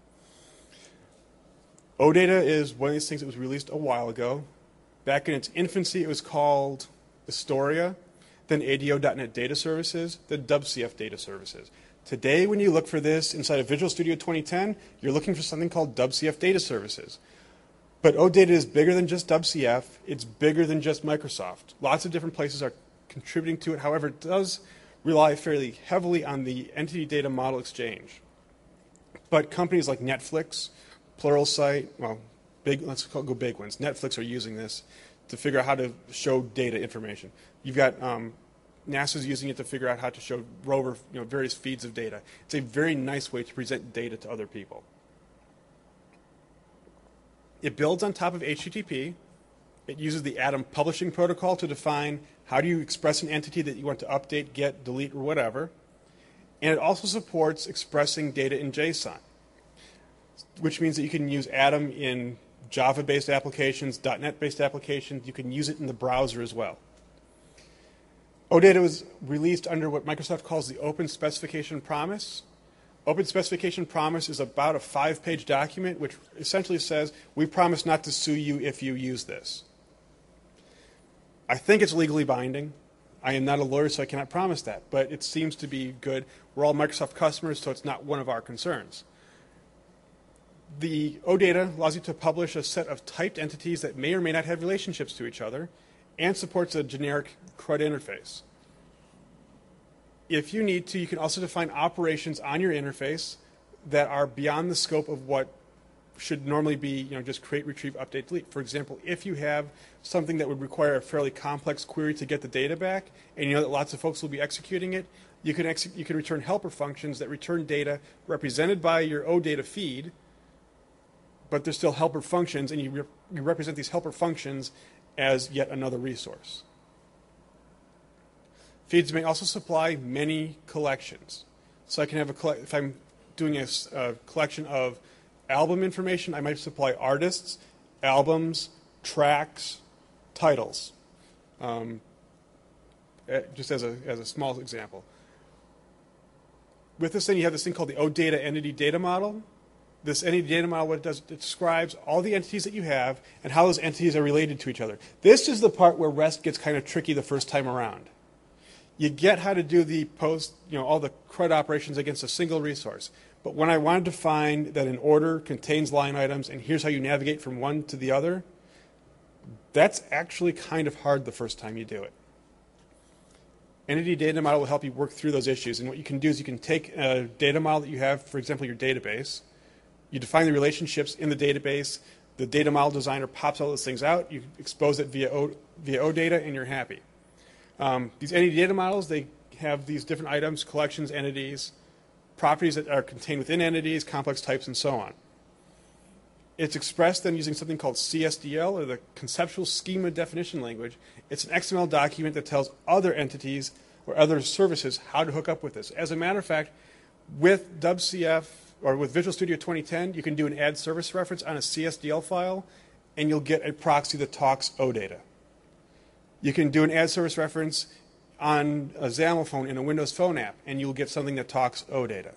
OData is one of these things that was released a while ago. Back in its infancy, it was called Astoria, then A D O dot net Data Services, then W C F Data Services. Today, when you look for this inside of Visual Studio twenty ten, you're looking for something called W C F Data Services. But OData is bigger than just W C F. It's bigger than just Microsoft. Lots of different places are contributing to it. However, it does rely fairly heavily on the Entity Data Model Exchange. But companies like Netflix, Pluralsight, well, big, let's call, go big ones. Netflix are using this to figure out how to show data information. You've got um, NASA's using it to figure out how to show rover, you know, various feeds of data. It's a very nice way to present data to other people. It builds on top of H T T P. It uses the Atom publishing protocol to define how do you express an entity that you want to update, get, delete, or whatever. And it also supports expressing data in JSON, which means that you can use Atom in Java-based applications, .NET-based applications. You can use it in the browser as well. OData was released under what Microsoft calls the Open Specification Promise. Open Specification Promise is about a five-page document which essentially says, we promise not to sue you if you use this. I think it's legally binding. I am not a lawyer, so I cannot promise that, but it seems to be good. We're all Microsoft customers, so it's not one of our concerns. The OData allows you to publish a set of typed entities that may or may not have relationships to each other and supports a generic CRUD interface. If you need to, you can also define operations on your interface that are beyond the scope of what should normally be, you know, just create, retrieve, update, delete. For example, if you have something that would require a fairly complex query to get the data back, and you know that lots of folks will be executing it, you can, ex you can return helper functions that return data represented by your OData feed, but they're still helper functions, and you, re you represent these helper functions as yet another resource. Feeds may also supply many collections. So I can have a, if I'm doing a, a collection of album information, I might supply artists, albums, tracks, titles, um, just as a, as a small example. With this thing, you have this thing called the OData Entity Data Model. This entity data model, what it does, it describes all the entities that you have and how those entities are related to each other. This is the part where REST gets kind of tricky the first time around. You get how to do the post, you know, all the CRUD operations against a single resource. But when I wanted to find that an order contains line items and here's how you navigate from one to the other, that's actually kind of hard the first time you do it. Entity data model will help you work through those issues. And what you can do is you can take a data model that you have, for example, your database. You define the relationships in the database. The data model designer pops all those things out. You expose it via, o, via OData, and you're happy. Um, these entity data models, they have these different items, collections, entities, properties that are contained within entities, complex types, and so on. It's expressed then using something called C S D L, or the Conceptual Schema Definition Language. It's an X M L document that tells other entities or other services how to hook up with this. As a matter of fact, with W C F or with Visual Studio twenty ten, you can do an add service reference on a C S D L file, and you'll get a proxy that talks OData. You can do an add service reference on a XAML phone in a Windows Phone app, and you'll get something that talks OData.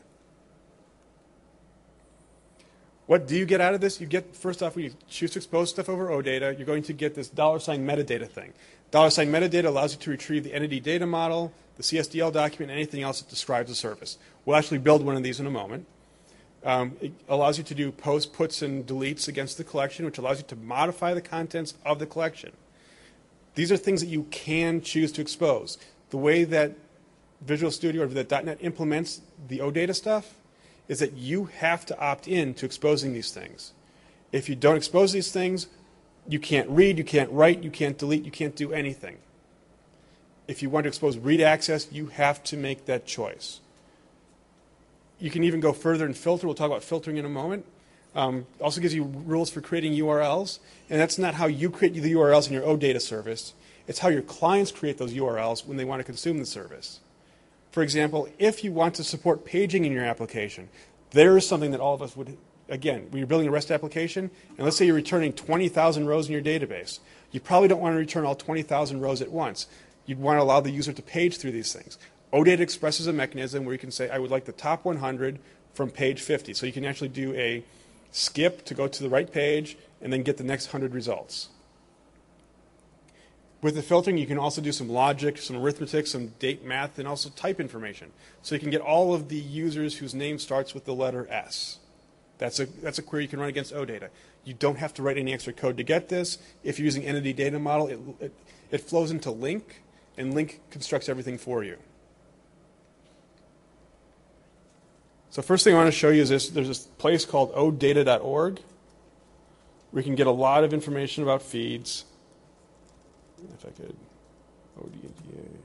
What do you get out of this? You get, first off, when you choose to expose stuff over OData, you're going to get this dollar sign metadata thing. Dollar sign metadata allows you to retrieve the entity data model, the C S D L document, and anything else that describes the service. We'll actually build one of these in a moment. Um, it allows you to do posts, puts, and deletes against the collection, which allows you to modify the contents of the collection. These are things that you can choose to expose. The way that Visual Studio or that .dot net implements the OData stuff is that you have to opt in to exposing these things. If you don't expose these things, you can't read, you can't write, you can't delete, you can't do anything. If you want to expose read access, you have to make that choice. You can even go further and filter. We'll talk about filtering in a moment. Um, also gives you rules for creating U R Ls. And that's not how you create the U R Ls in your OData service. It's how your clients create those U R Ls when they want to consume the service. For example, if you want to support paging in your application, there is something that all of us would, again, when you're building a REST application, and let's say you're returning twenty thousand rows in your database, you probably don't want to return all twenty thousand rows at once. You'd want to allow the user to page through these things. OData Express is a mechanism where you can say, I would like the top one hundred from page fifty. So you can actually do a skip to go to the right page and then get the next one hundred results. With the filtering, you can also do some logic, some arithmetic, some date math, and also type information. So you can get all of the users whose name starts with the letter S. That's a, that's a query you can run against OData. You don't have to write any extra code to get this. If you're using Entity Data Model, it, it, it flows into Link, and Link constructs everything for you. So first thing I want to show you is this. There's this place called o data dot org where you can get a lot of information about feeds. If I could, O D N T A.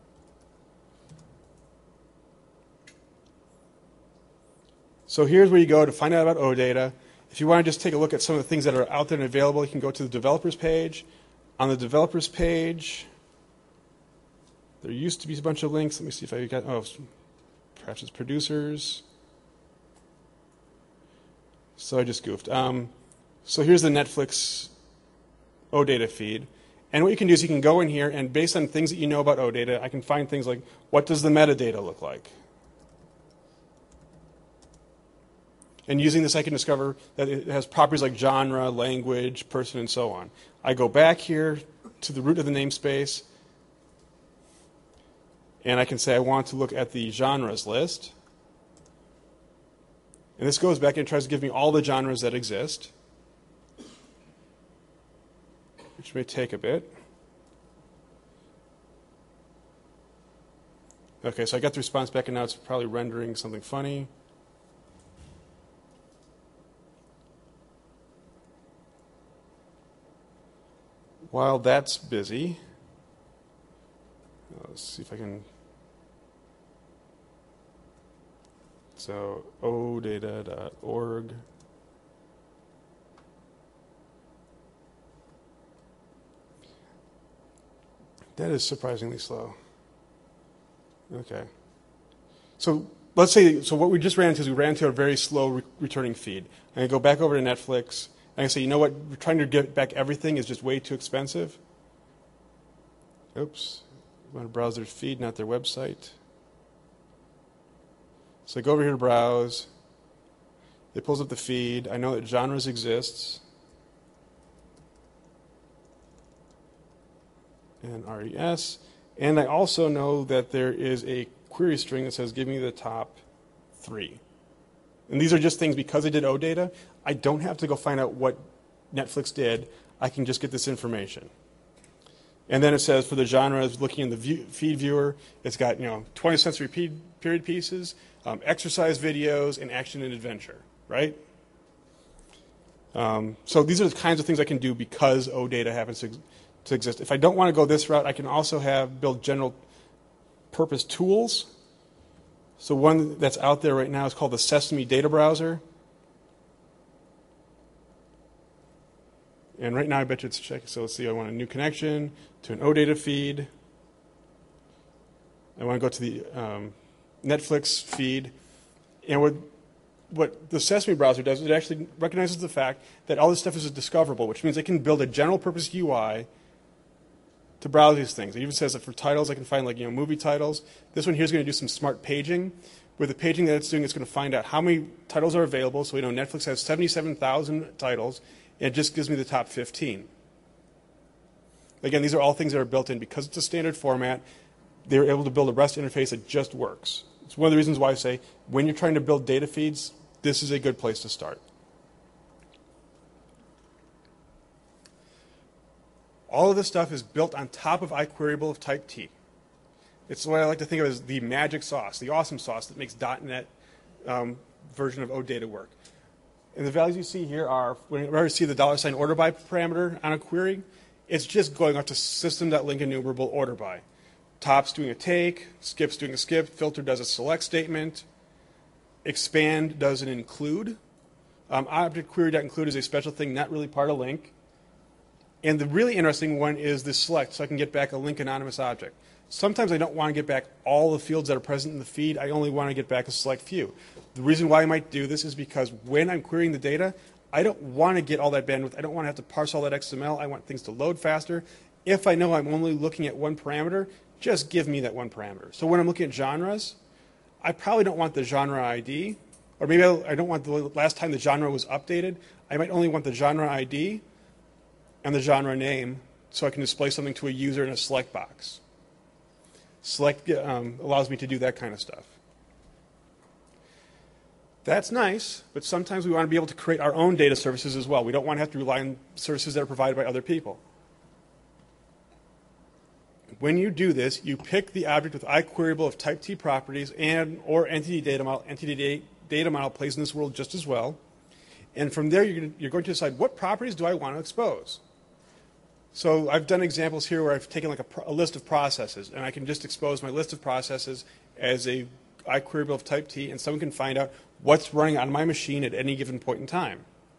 So here's where you go to find out about OData. If you want to just take a look at some of the things that are out there and available, you can go to the developers page. On the developers page, there used to be a bunch of links. Let me see if I got, oh, perhaps it's producers. So I just goofed. Um, so here's the Netflix OData feed. And what you can do is you can go in here, and based on things that you know about OData, I can find things like, what does the metadata look like? And using this, I can discover that it has properties like genre, language, person, and so on. I go back here to the root of the namespace, and I can say I want to look at the genres list. And this goes back and tries to give me all the genres that exist, which may take a bit. Okay, so I got the response back, and now it's probably rendering something funny. While that's busy, let's see if I can. So o data dot org. That is surprisingly slow. Okay. So let's say, so what we just ran into is we ran into a very slow re returning feed. I'm going to go back over to Netflix. I'm going to say, you know what, we're trying to get back everything is just way too expensive. Oops. I want to browse their feed, not their website. So I go over here to browse. It pulls up the feed. I know that genres exists. And R E S. And I also know that there is a query string that says, give me the top three. And these are just things, because I did OData, I don't have to go find out what Netflix did. I can just get this information. And then it says for the genres, looking in the view, feed viewer, it's got, you know, twentieth century period pieces, um, exercise videos, and action and adventure, right? Um, so these are the kinds of things I can do because OData happens to, to exist. If I don't want to go this route, I can also have build general purpose tools. So one that's out there right now is called the Sesame Data Browser. And right now I bet you it's checking. So let's see, I want a new connection to an OData feed. I want to go to the um, Netflix feed. And what, what the Sesame browser does is it actually recognizes the fact that all this stuff is discoverable, which means it can build a general purpose U I to browse these things. It even says that for titles, I can find like, you know, movie titles. This one here is going to do some smart paging. With the paging that it's doing, it's going to find out how many titles are available. So we know Netflix has seventy-seven thousand titles. And it just gives me the top fifteen. Again, these are all things that are built in. Because it's a standard format, they're able to build a REST interface that just works. It's one of the reasons why I say when you're trying to build data feeds, this is a good place to start. All of this stuff is built on top of iQueryable of type T. It's what I like to think of as the magic sauce, the awesome sauce that makes .NET um, version of OData work. And the values you see here are, whenever you see the dollar sign order by parameter on a query, it's just going out to system.link enumerable order by. Top's doing a take, skip's doing a skip, filter does a select statement, expand does an include. Um, object query.include is a special thing, not really part of link. And the really interesting one is the select, so I can get back a link anonymous object. Sometimes I don't want to get back all the fields that are present in the feed. I only want to get back a select few. The reason why I might do this is because when I'm querying the data, I don't want to get all that bandwidth. I don't want to have to parse all that X M L. I want things to load faster. If I know I'm only looking at one parameter, just give me that one parameter. So when I'm looking at genres, I probably don't want the genre I D, or maybe I don't want the last time the genre was updated. I might only want the genre I D and the genre name so I can display something to a user in a select box. Select um, allows me to do that kind of stuff. That's nice, but sometimes we want to be able to create our own data services as well. We don't want to have to rely on services that are provided by other people. When you do this, you pick the object with iQueryable of type T properties and or entity data model. Entity data model plays in this world just as well. And from there, you're going, to, you're going to decide what properties do I want to expose. So I've done examples here where I've taken like a, a list of processes, and I can just expose my list of processes as a iQueryable of type T, and someone can find out what's running on my machine at any given point in time.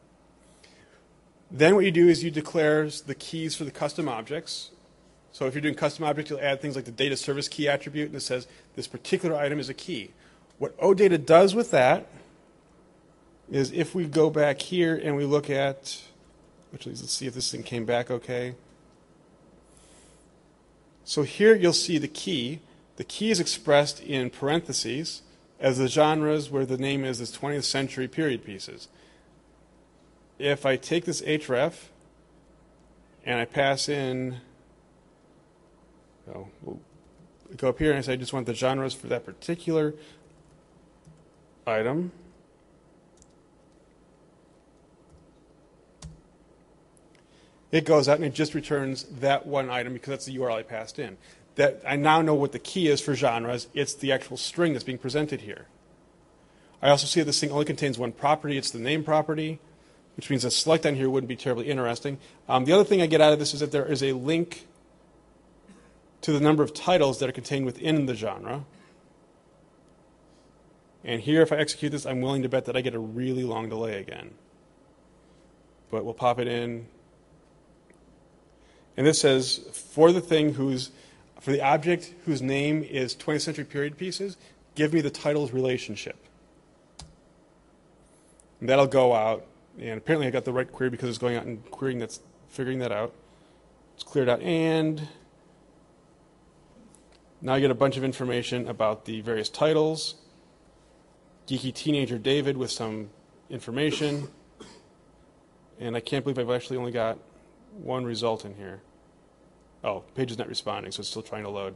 Then what you do is you declare the keys for the custom objects. So if you're doing custom objects, you'll add things like the data service key attribute, and it says this particular item is a key. What OData does with that is if we go back here and we look at, actually let's see if this thing came back okay. So here you'll see the key. The key is expressed in parentheses as the genres where the name is as twentieth century period pieces. If I take this href and I pass in, oh, we'll go up here and I say I just want the genres for that particular item. It goes out and it just returns that one item because that's the U R L I passed in. That I now know what the key is for genres. It's the actual string that's being presented here. I also see that this thing only contains one property. It's the name property, which means a select on here wouldn't be terribly interesting. Um, the other thing I get out of this is that there is a link to the number of titles that are contained within the genre. And here, if I execute this, I'm willing to bet that I get a really long delay again. But we'll pop it in. And this says, for the thing whose, for the object whose name is twentieth century period pieces, give me the titles relationship. And that'll go out. And apparently I got the right query because it's going out and querying that's figuring that out. It's cleared out. And now I get a bunch of information about the various titles. Geeky Teenager David with some information. And I can't believe I've actually only got one result in here. Oh, page is not responding, so it's still trying to load.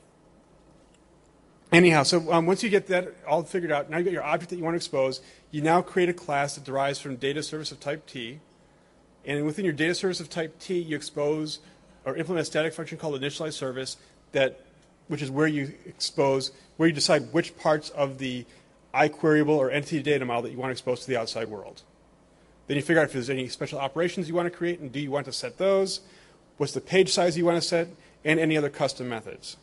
Anyhow, so um, once you get that all figured out, now you got your object that you want to expose. You now create a class that derives from data service of type T. And within your data service of type T, you expose or implement a static function called initialize service, that, which is where you expose, where you decide which parts of the iQueryable or entity data model that you want to expose to the outside world. Then you figure out if there's any special operations you want to create, and do you want to set those, what's the page size you want to set, and any other custom methods.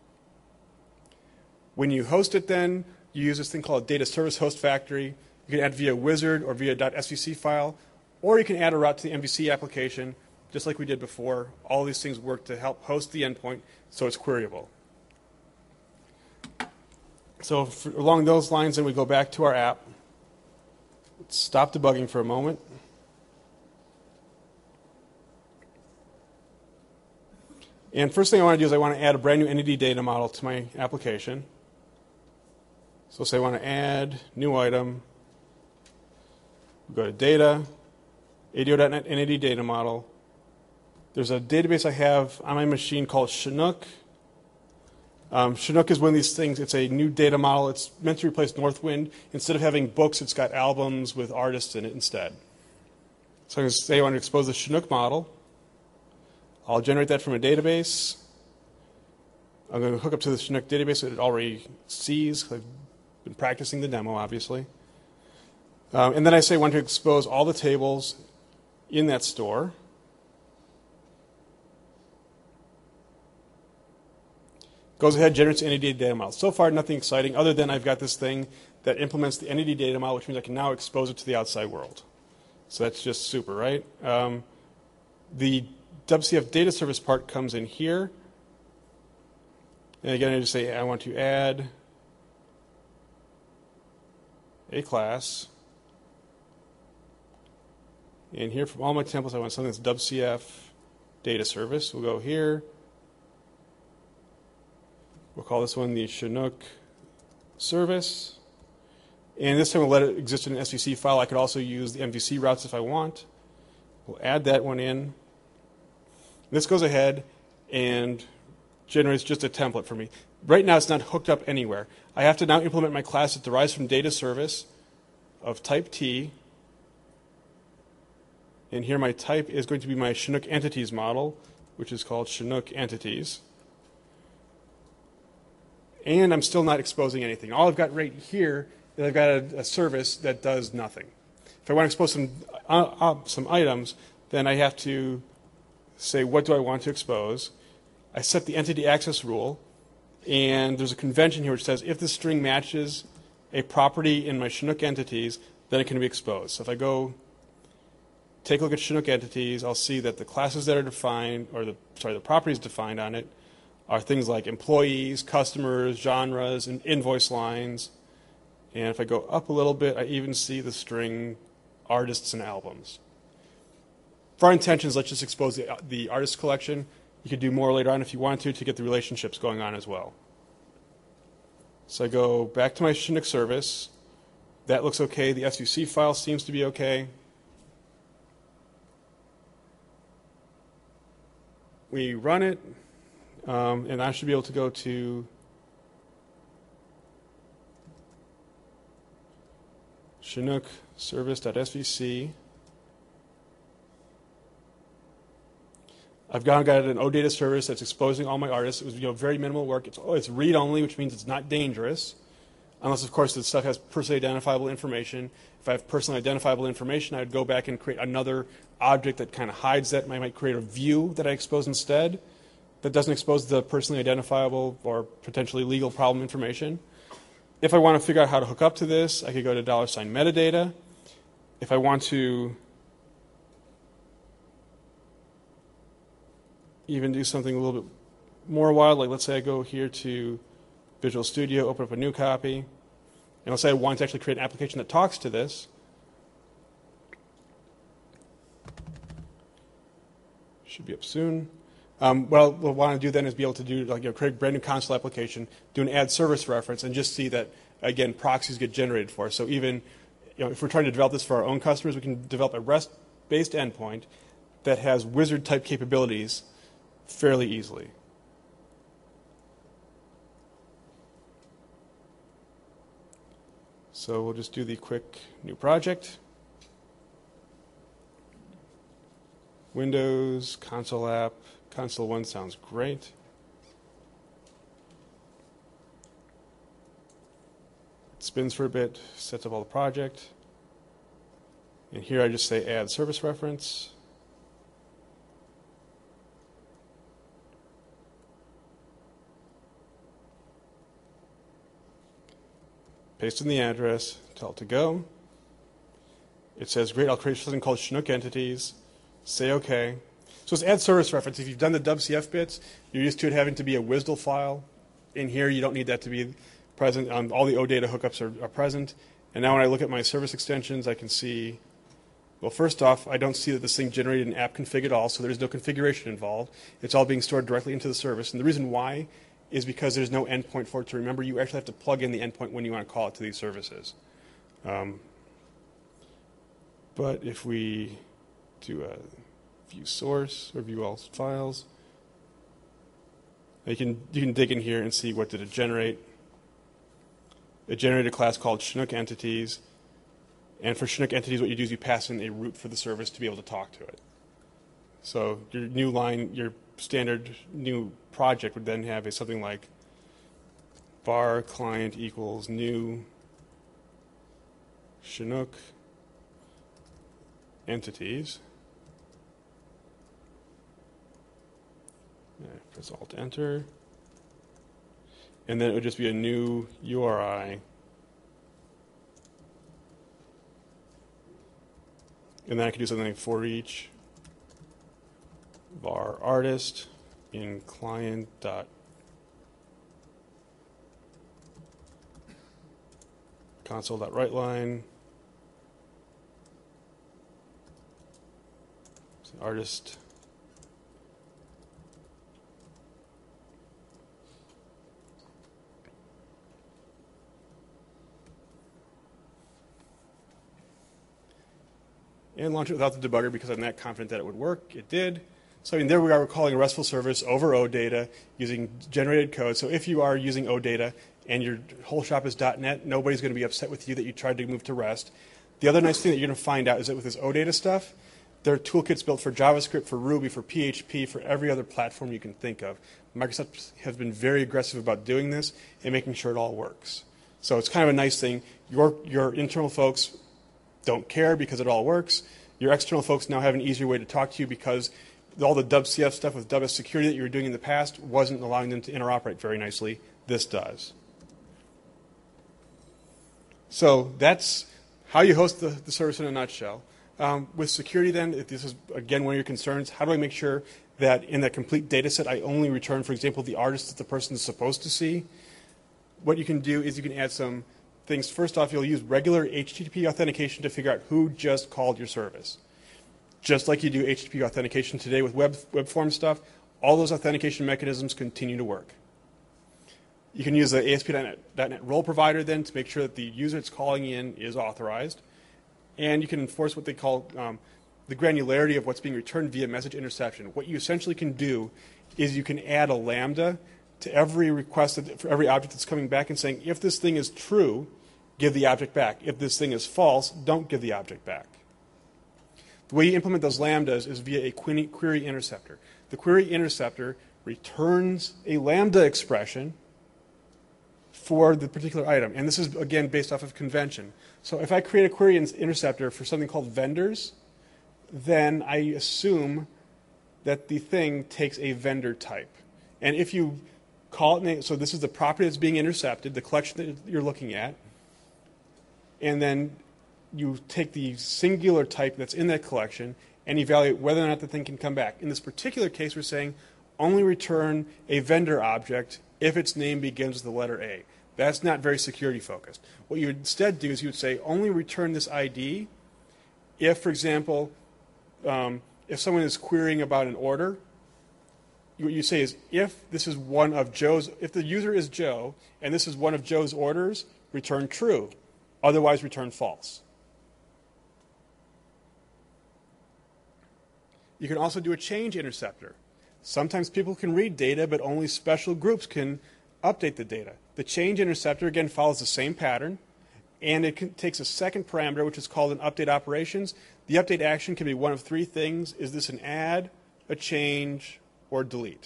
When you host it then, you use this thing called a data service host factory. You can add via wizard or via .svc file, or you can add a route to the M V C application, just like we did before. All these things work to help host the endpoint so it's queryable. So for, along those lines, then we go back to our app. Let's stop debugging for a moment. And first thing I want to do is I want to add a brand new entity data model to my application. So say I want to add new item. Go to data, A D O dot net entity data model. There's a database I have on my machine called Chinook. Um, Chinook is one of these things. It's a new data model. It's meant to replace Northwind. Instead of having books, it's got albums with artists in it instead. So I'm going to say I want to expose the Chinook model. I'll generate that from a database. I'm going to hook up to the Chinook database that it already sees, 'cause I've been practicing the demo, obviously. Um, and then I say I want to expose all the tables in that store. Goes ahead, generates entity data model. So far, nothing exciting other than I've got this thing that implements the entity data model, which means I can now expose it to the outside world. So that's just super, right? Um, the W C F data service part comes in here. And again, I just say I want to add a class. And here from all my templates, I want something that's W C F data service. We'll go here. We'll call this one the Chinook service. And this time we'll let it exist in an S V C file. I could also use the M V C routes if I want. We'll add that one in. This goes ahead and generates just a template for me. Right now it's not hooked up anywhere. I have to now implement my class that derives from data service of type T. And here my type is going to be my Chinook entities model, which is called Chinook entities. And I'm still not exposing anything. All I've got right here is I've got a, a service that does nothing. If I want to expose some, uh, uh, some items, then I have to say, what do I want to expose? I set the entity access rule, and there's a convention here which says if the string matches a property in my Chinook entities, then it can be exposed. So if I go take a look at Chinook entities, I'll see that the classes that are defined, or the sorry, the properties defined on it, are things like employees, customers, genres, and invoice lines. And if I go up a little bit, I even see the string artists and albums. For our intentions, let's just expose the, the artist collection. You could do more later on if you want to to get the relationships going on as well. So I go back to my Chinook service. That looks okay. The S V C file seems to be okay. We run it. Um, and I should be able to go to Chinook service.svc. I've gone got an OData service that's exposing all my artists. It was you know very minimal work. It's, oh, it's read only, which means it's not dangerous, unless of course the stuff has personally identifiable information. If I have personally identifiable information, I would go back and create another object that kind of hides that. I might create a view that I expose instead that doesn't expose the personally identifiable or potentially legal problem information. If I want to figure out how to hook up to this, I could go to dollar sign metadata. If I want to even do something a little bit more wild, like let's say I go here to Visual Studio, open up a new copy, and let's say I want to actually create an application that talks to this. Should be up soon. Um, what I'll, what I'll want to do then is be able to do like you know, create a brand new console application, do an add service reference, and just see that again proxies get generated for us. So even you know, if we're trying to develop this for our own customers, we can develop a REST-based endpoint that has wizard-type capabilities fairly easily. So we'll just do the quick new project. Windows, console app, console one sounds great. It spins for a bit, sets up all the project. And here I just say add service reference. Paste in the address, tell it to go. It says, great, I'll create something called Chinook entities. Say OK. So it's add service reference. If you've done the W C F bits, you're used to it having to be a W S D L file. In here, you don't need that to be present. Um, all the OData hookups are, are present. And now when I look at my service extensions, I can see, well, first off, I don't see that this thing generated an app config at all, so there's no configuration involved. It's all being stored directly into the service. And the reason why is because there's no endpoint for it to remember. You actually have to plug in the endpoint when you want to call it to these services. Um, but if we do a view source or view all files, you can, you can dig in here and see what did it generate. It generated a class called Chinook entities. And for Chinook entities, what you do is you pass in a root for the service to be able to talk to it. So your new line, your standard new project would then have a something like var client equals new Chinook entities. Right, press Alt Enter. And then it would just be a new U R I. And then I could do something like for each var artist in client dot console dot write line artist and launch it without the debugger because I'm not confident that it would work. It did. So I mean, there we are, we're calling a RESTful service over OData using generated code. So if you are using OData and your whole shop is .NET, nobody's going to be upset with you that you tried to move to REST. The other nice thing that you're going to find out is that with this OData stuff, there are toolkits built for JavaScript, for Ruby, for P H P, for every other platform you can think of. Microsoft has been very aggressive about doing this and making sure it all works. So it's kind of a nice thing. Your, your internal folks don't care because it all works. Your external folks now have an easier way to talk to you because all the W C F stuff with W S security that you were doing in the past wasn't allowing them to interoperate very nicely. This does. So that's how you host the, the service in a nutshell. Um, with security then, if this is, again, one of your concerns, how do I make sure that in that complete data set I only return, for example, the artist that the person is supposed to see? What you can do is you can add some things. First off, you'll use regular H T T P authentication to figure out who just called your service. Just like you do H T T P authentication today with web, web form stuff, all those authentication mechanisms continue to work. You can use the A S P dot net role provider then to make sure that the user that's calling in is authorized. And you can enforce what they call um, the granularity of what's being returned via message interception. What you essentially can do is you can add a lambda to every request, that, for every object that's coming back and saying, if this thing is true, give the object back. If this thing is false, don't give the object back. The way you implement those lambdas is via a query interceptor. The query interceptor returns a lambda expression for the particular item. And this is, again, based off of convention. So if I create a query interceptor for something called vendors, then I assume that the thing takes a vendor type. And if you call it, so this is the property that's being intercepted, the collection that you're looking at, and then you take the singular type that's in that collection and evaluate whether or not the thing can come back. In this particular case, we're saying only return a vendor object if its name begins with the letter A. That's not very security focused. What you would instead do is you would say only return this I D if, for example, um, if someone is querying about an order, what you say is if this is one of Joe's, if the user is Joe and this is one of Joe's orders, return true. Otherwise, return false. You can also do a change interceptor. Sometimes people can read data, but only special groups can update the data. The change interceptor, again, follows the same pattern, and it can, takes a second parameter, which is called an update operations. The update action can be one of three things. Is this an add, a change, or delete?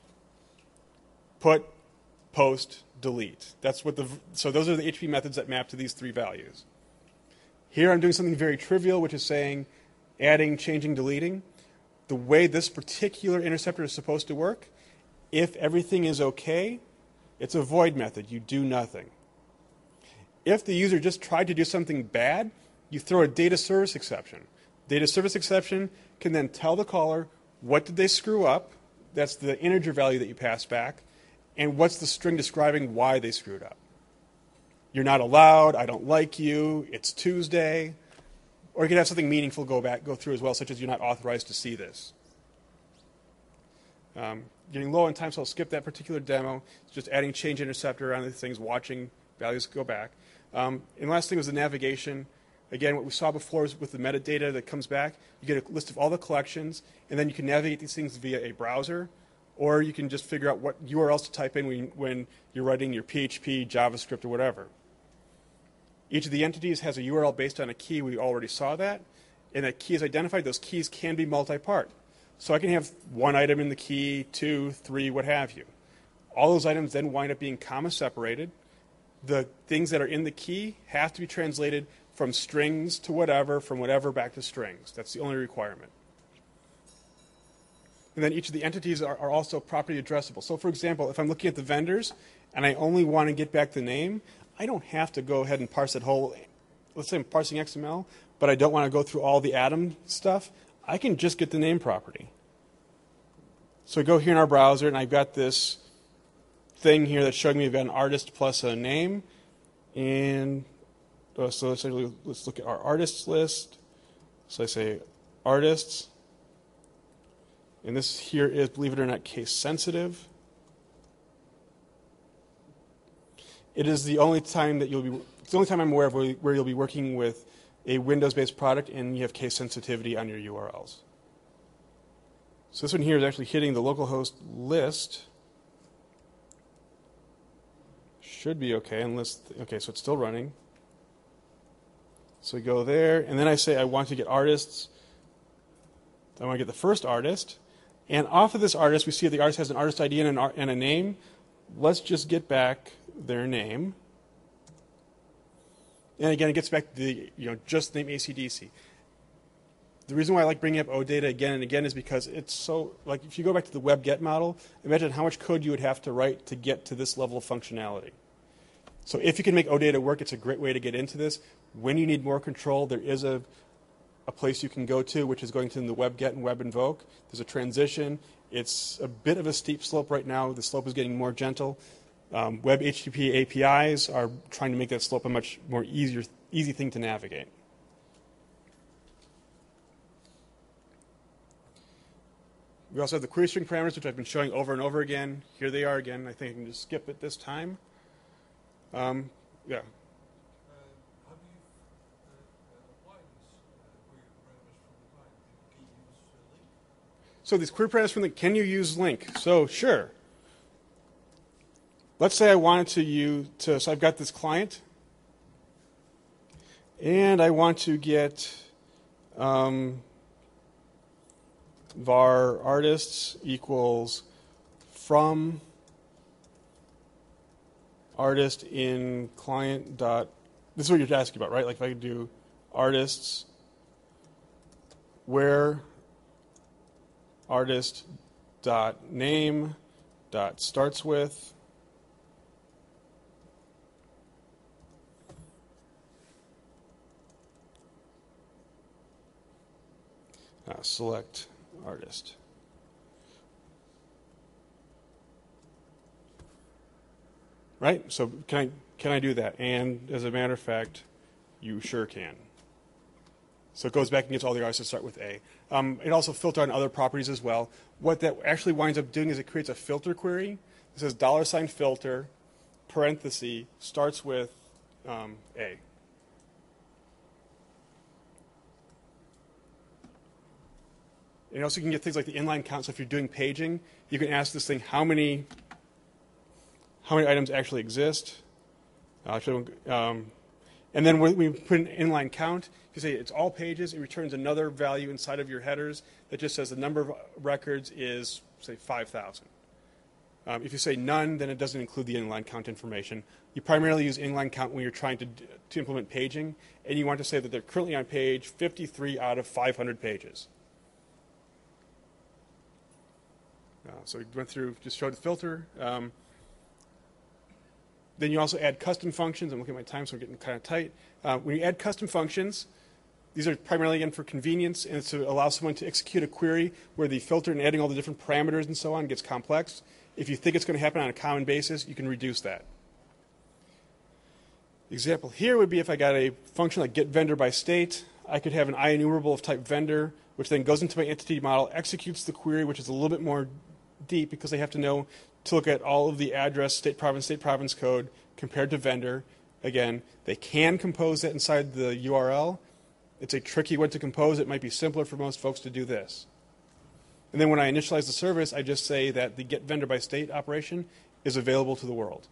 Put, post, delete. That's what the, so those are the H T T P methods that map to these three values. Here I'm doing something very trivial, which is saying adding, changing, deleting. The way this particular interceptor is supposed to work, if everything is okay, it's a void method. You do nothing. If the user just tried to do something bad, you throw a data service exception. Data service exception can then tell the caller what did they screw up, that's the integer value that you pass back, and what's the string describing why they screwed up. You're not allowed, I don't like you, it's Tuesday. Or you could have something meaningful go back, go through as well, such as you're not authorized to see this. Um, getting low on time, so I'll skip that particular demo. It's just adding change interceptor around these things, watching values go back. Um, and last thing was the navigation. Again, what we saw before is with the metadata that comes back, you get a list of all the collections, and then you can navigate these things via a browser, or you can just figure out what U R Ls to type in when, when you're writing your P H P, JavaScript, or whatever. Each of the entities has a U R L based on a key. We already saw that. And that key is identified. Those keys can be multi-part. So I can have one item in the key, two, three, what have you. All those items then wind up being comma separated. The things that are in the key have to be translated from strings to whatever, from whatever back to strings. That's the only requirement. And then each of the entities are, are also properly addressable. So for example, if I'm looking at the vendors and I only want to get back the name, I don't have to go ahead and parse that whole, let's say I'm parsing X M L, but I don't want to go through all the Atom stuff. I can just get the name property. So I go here in our browser and I've got this thing here that's showing me I've got an artist plus a name. And uh, so let's, let's look at our artists list. So I say artists. And this here is, believe it or not, case sensitive. It is the only time that you'll be, it's the only time I'm aware of where, where you'll be working with a Windows-based product and you have case sensitivity on your U R Ls. So this one here is actually hitting the localhost list. Should be okay, unless, okay, so it's still running. So we go there, and then I say I want to get artists. I want to get the first artist. And off of this artist, we see the artist has an artist I D and, an, and a name. Let's just get back their name. And again, it gets back to the, you know, just name A C D C. The reason why I like bringing up OData again and again is because it's so, like if you go back to the WebGet model, imagine how much code you would have to write to get to this level of functionality. So if you can make OData work, it's a great way to get into this. When you need more control, there is a, a place you can go to, which is going to the WebGet and WebInvoke. There's a transition. It's a bit of a steep slope right now. The slope is getting more gentle. Um, Web H T T P A P Is are trying to make that slope a much more easier, easy thing to navigate. We also have the query string parameters, which I've been showing over and over again. Here they are again. I think I can just skip it this time. Um, yeah. So these query parameters from the, can you use link? So sure. Let's say I wanted to use, to, so I've got this client, and I want to get um, var artists equals from artist in client dot, this is what you're asking about, right? Like if I could do artists where artist dot name dot starts with uh, select artist. Right? So can I can I do that? And as a matter of fact, you sure can. So it goes back and gets all the artists that start with A. Um, it also filters on other properties as well. What that actually winds up doing is it creates a filter query. It says dollar sign filter, parenthesis, starts with um, A. And also you can get things like the inline count. So if you're doing paging, you can ask this thing how many how many items actually exist. Uh, um, and then when we put an inline count, if you say it's all pages, it returns another value inside of your headers that just says the number of records is, say, five thousand. Um, if you say none, then it doesn't include the inline count information. You primarily use inline count when you're trying to, to implement paging, and you want to say that they're currently on page fifty-three out of five hundred pages. Uh, so we went through, just showed the filter. Um, then you also add custom functions. I'm looking at my time, so I'm getting kind of tight. Uh, when you add custom functions, these are primarily, again, for convenience, and it's to allow someone to execute a query where the filter and adding all the different parameters and so on gets complex. If you think it's going to happen on a common basis, you can reduce that. Example here would be if I got a function like get vendor by state. I could have an IEnumerable of type vendor, which then goes into my entity model, executes the query, which is a little bit more deep because they have to know to look at all of the address, state province, state province code compared to vendor. Again, they can compose that inside the U R L. It's a tricky one to compose. It might be simpler for most folks to do this. And then when I initialize the service, I just say that the get vendor by state operation is available to the world.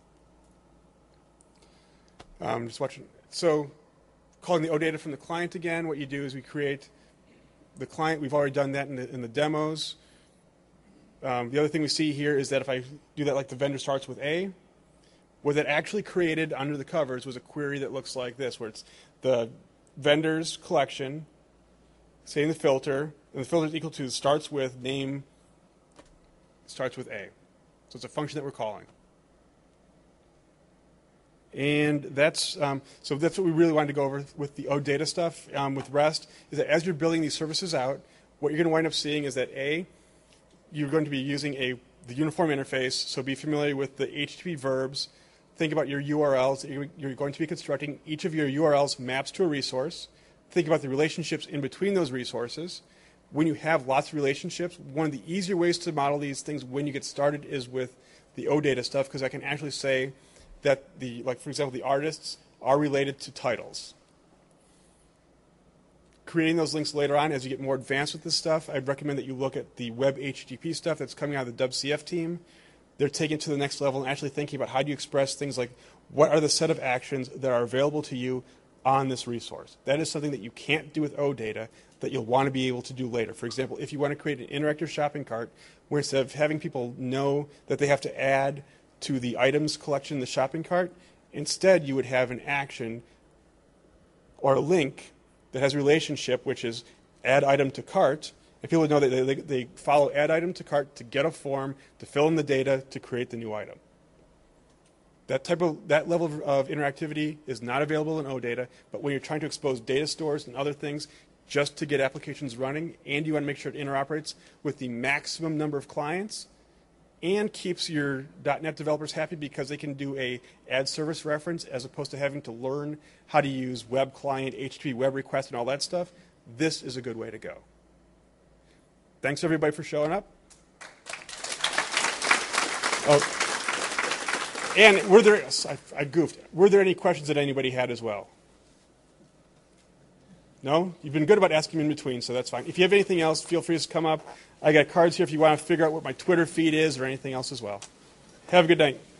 Um, just watching. So calling the OData from the client again, what you do is we create the client. We've already done that in the, in the demos. Um, the other thing we see here is that if I do that like the vendor starts with A, what that actually created under the covers was a query that looks like this, where it's the vendor's collection, saying the filter, and the filter is equal to starts with name, starts with A. So it's a function that we're calling. And that's, um, so that's what we really wanted to go over with the OData stuff um, with REST, is that as you're building these services out, what you're going to wind up seeing is that A, you're going to be using a the uniform interface, so be familiar with the H T T P verbs. Think about your U R Ls. You're going to be constructing. Each of your U R Ls maps to a resource. Think about the relationships in between those resources. When you have lots of relationships, one of the easier ways to model these things when you get started is with the OData stuff, because I can actually say that the, like for example, the artists are related to titles. Creating those links later on as you get more advanced with this stuff, I'd recommend that you look at the web H T T P stuff that's coming out of the W C F team. They're taking it to the next level and actually thinking about how do you express things like what are the set of actions that are available to you on this resource. That is something that you can't do with OData that you'll want to be able to do later. For example, if you want to create an interactive shopping cart where instead of having people know that they have to add to the items collection in the shopping cart, instead you would have an action or a link that has a relationship, which is add item to cart, and people would know that they, they, they follow add item to cart to get a form, to fill in the data, to create the new item. That type of that level of, of interactivity is not available in OData, but when you're trying to expose data stores and other things just to get applications running, and you want to make sure it interoperates with the maximum number of clients, and keeps your dot net developers happy because they can do a add service reference as opposed to having to learn how to use web client, H T T P web request, and all that stuff, this is a good way to go. Thanks everybody for showing up. Oh, and were there, I, I goofed, were there any questions that anybody had as well? No? You've been good about asking in between, so that's fine. If you have anything else, feel free to come up. I got cards here if you want to figure out what my Twitter feed is or anything else as well. Have a good night.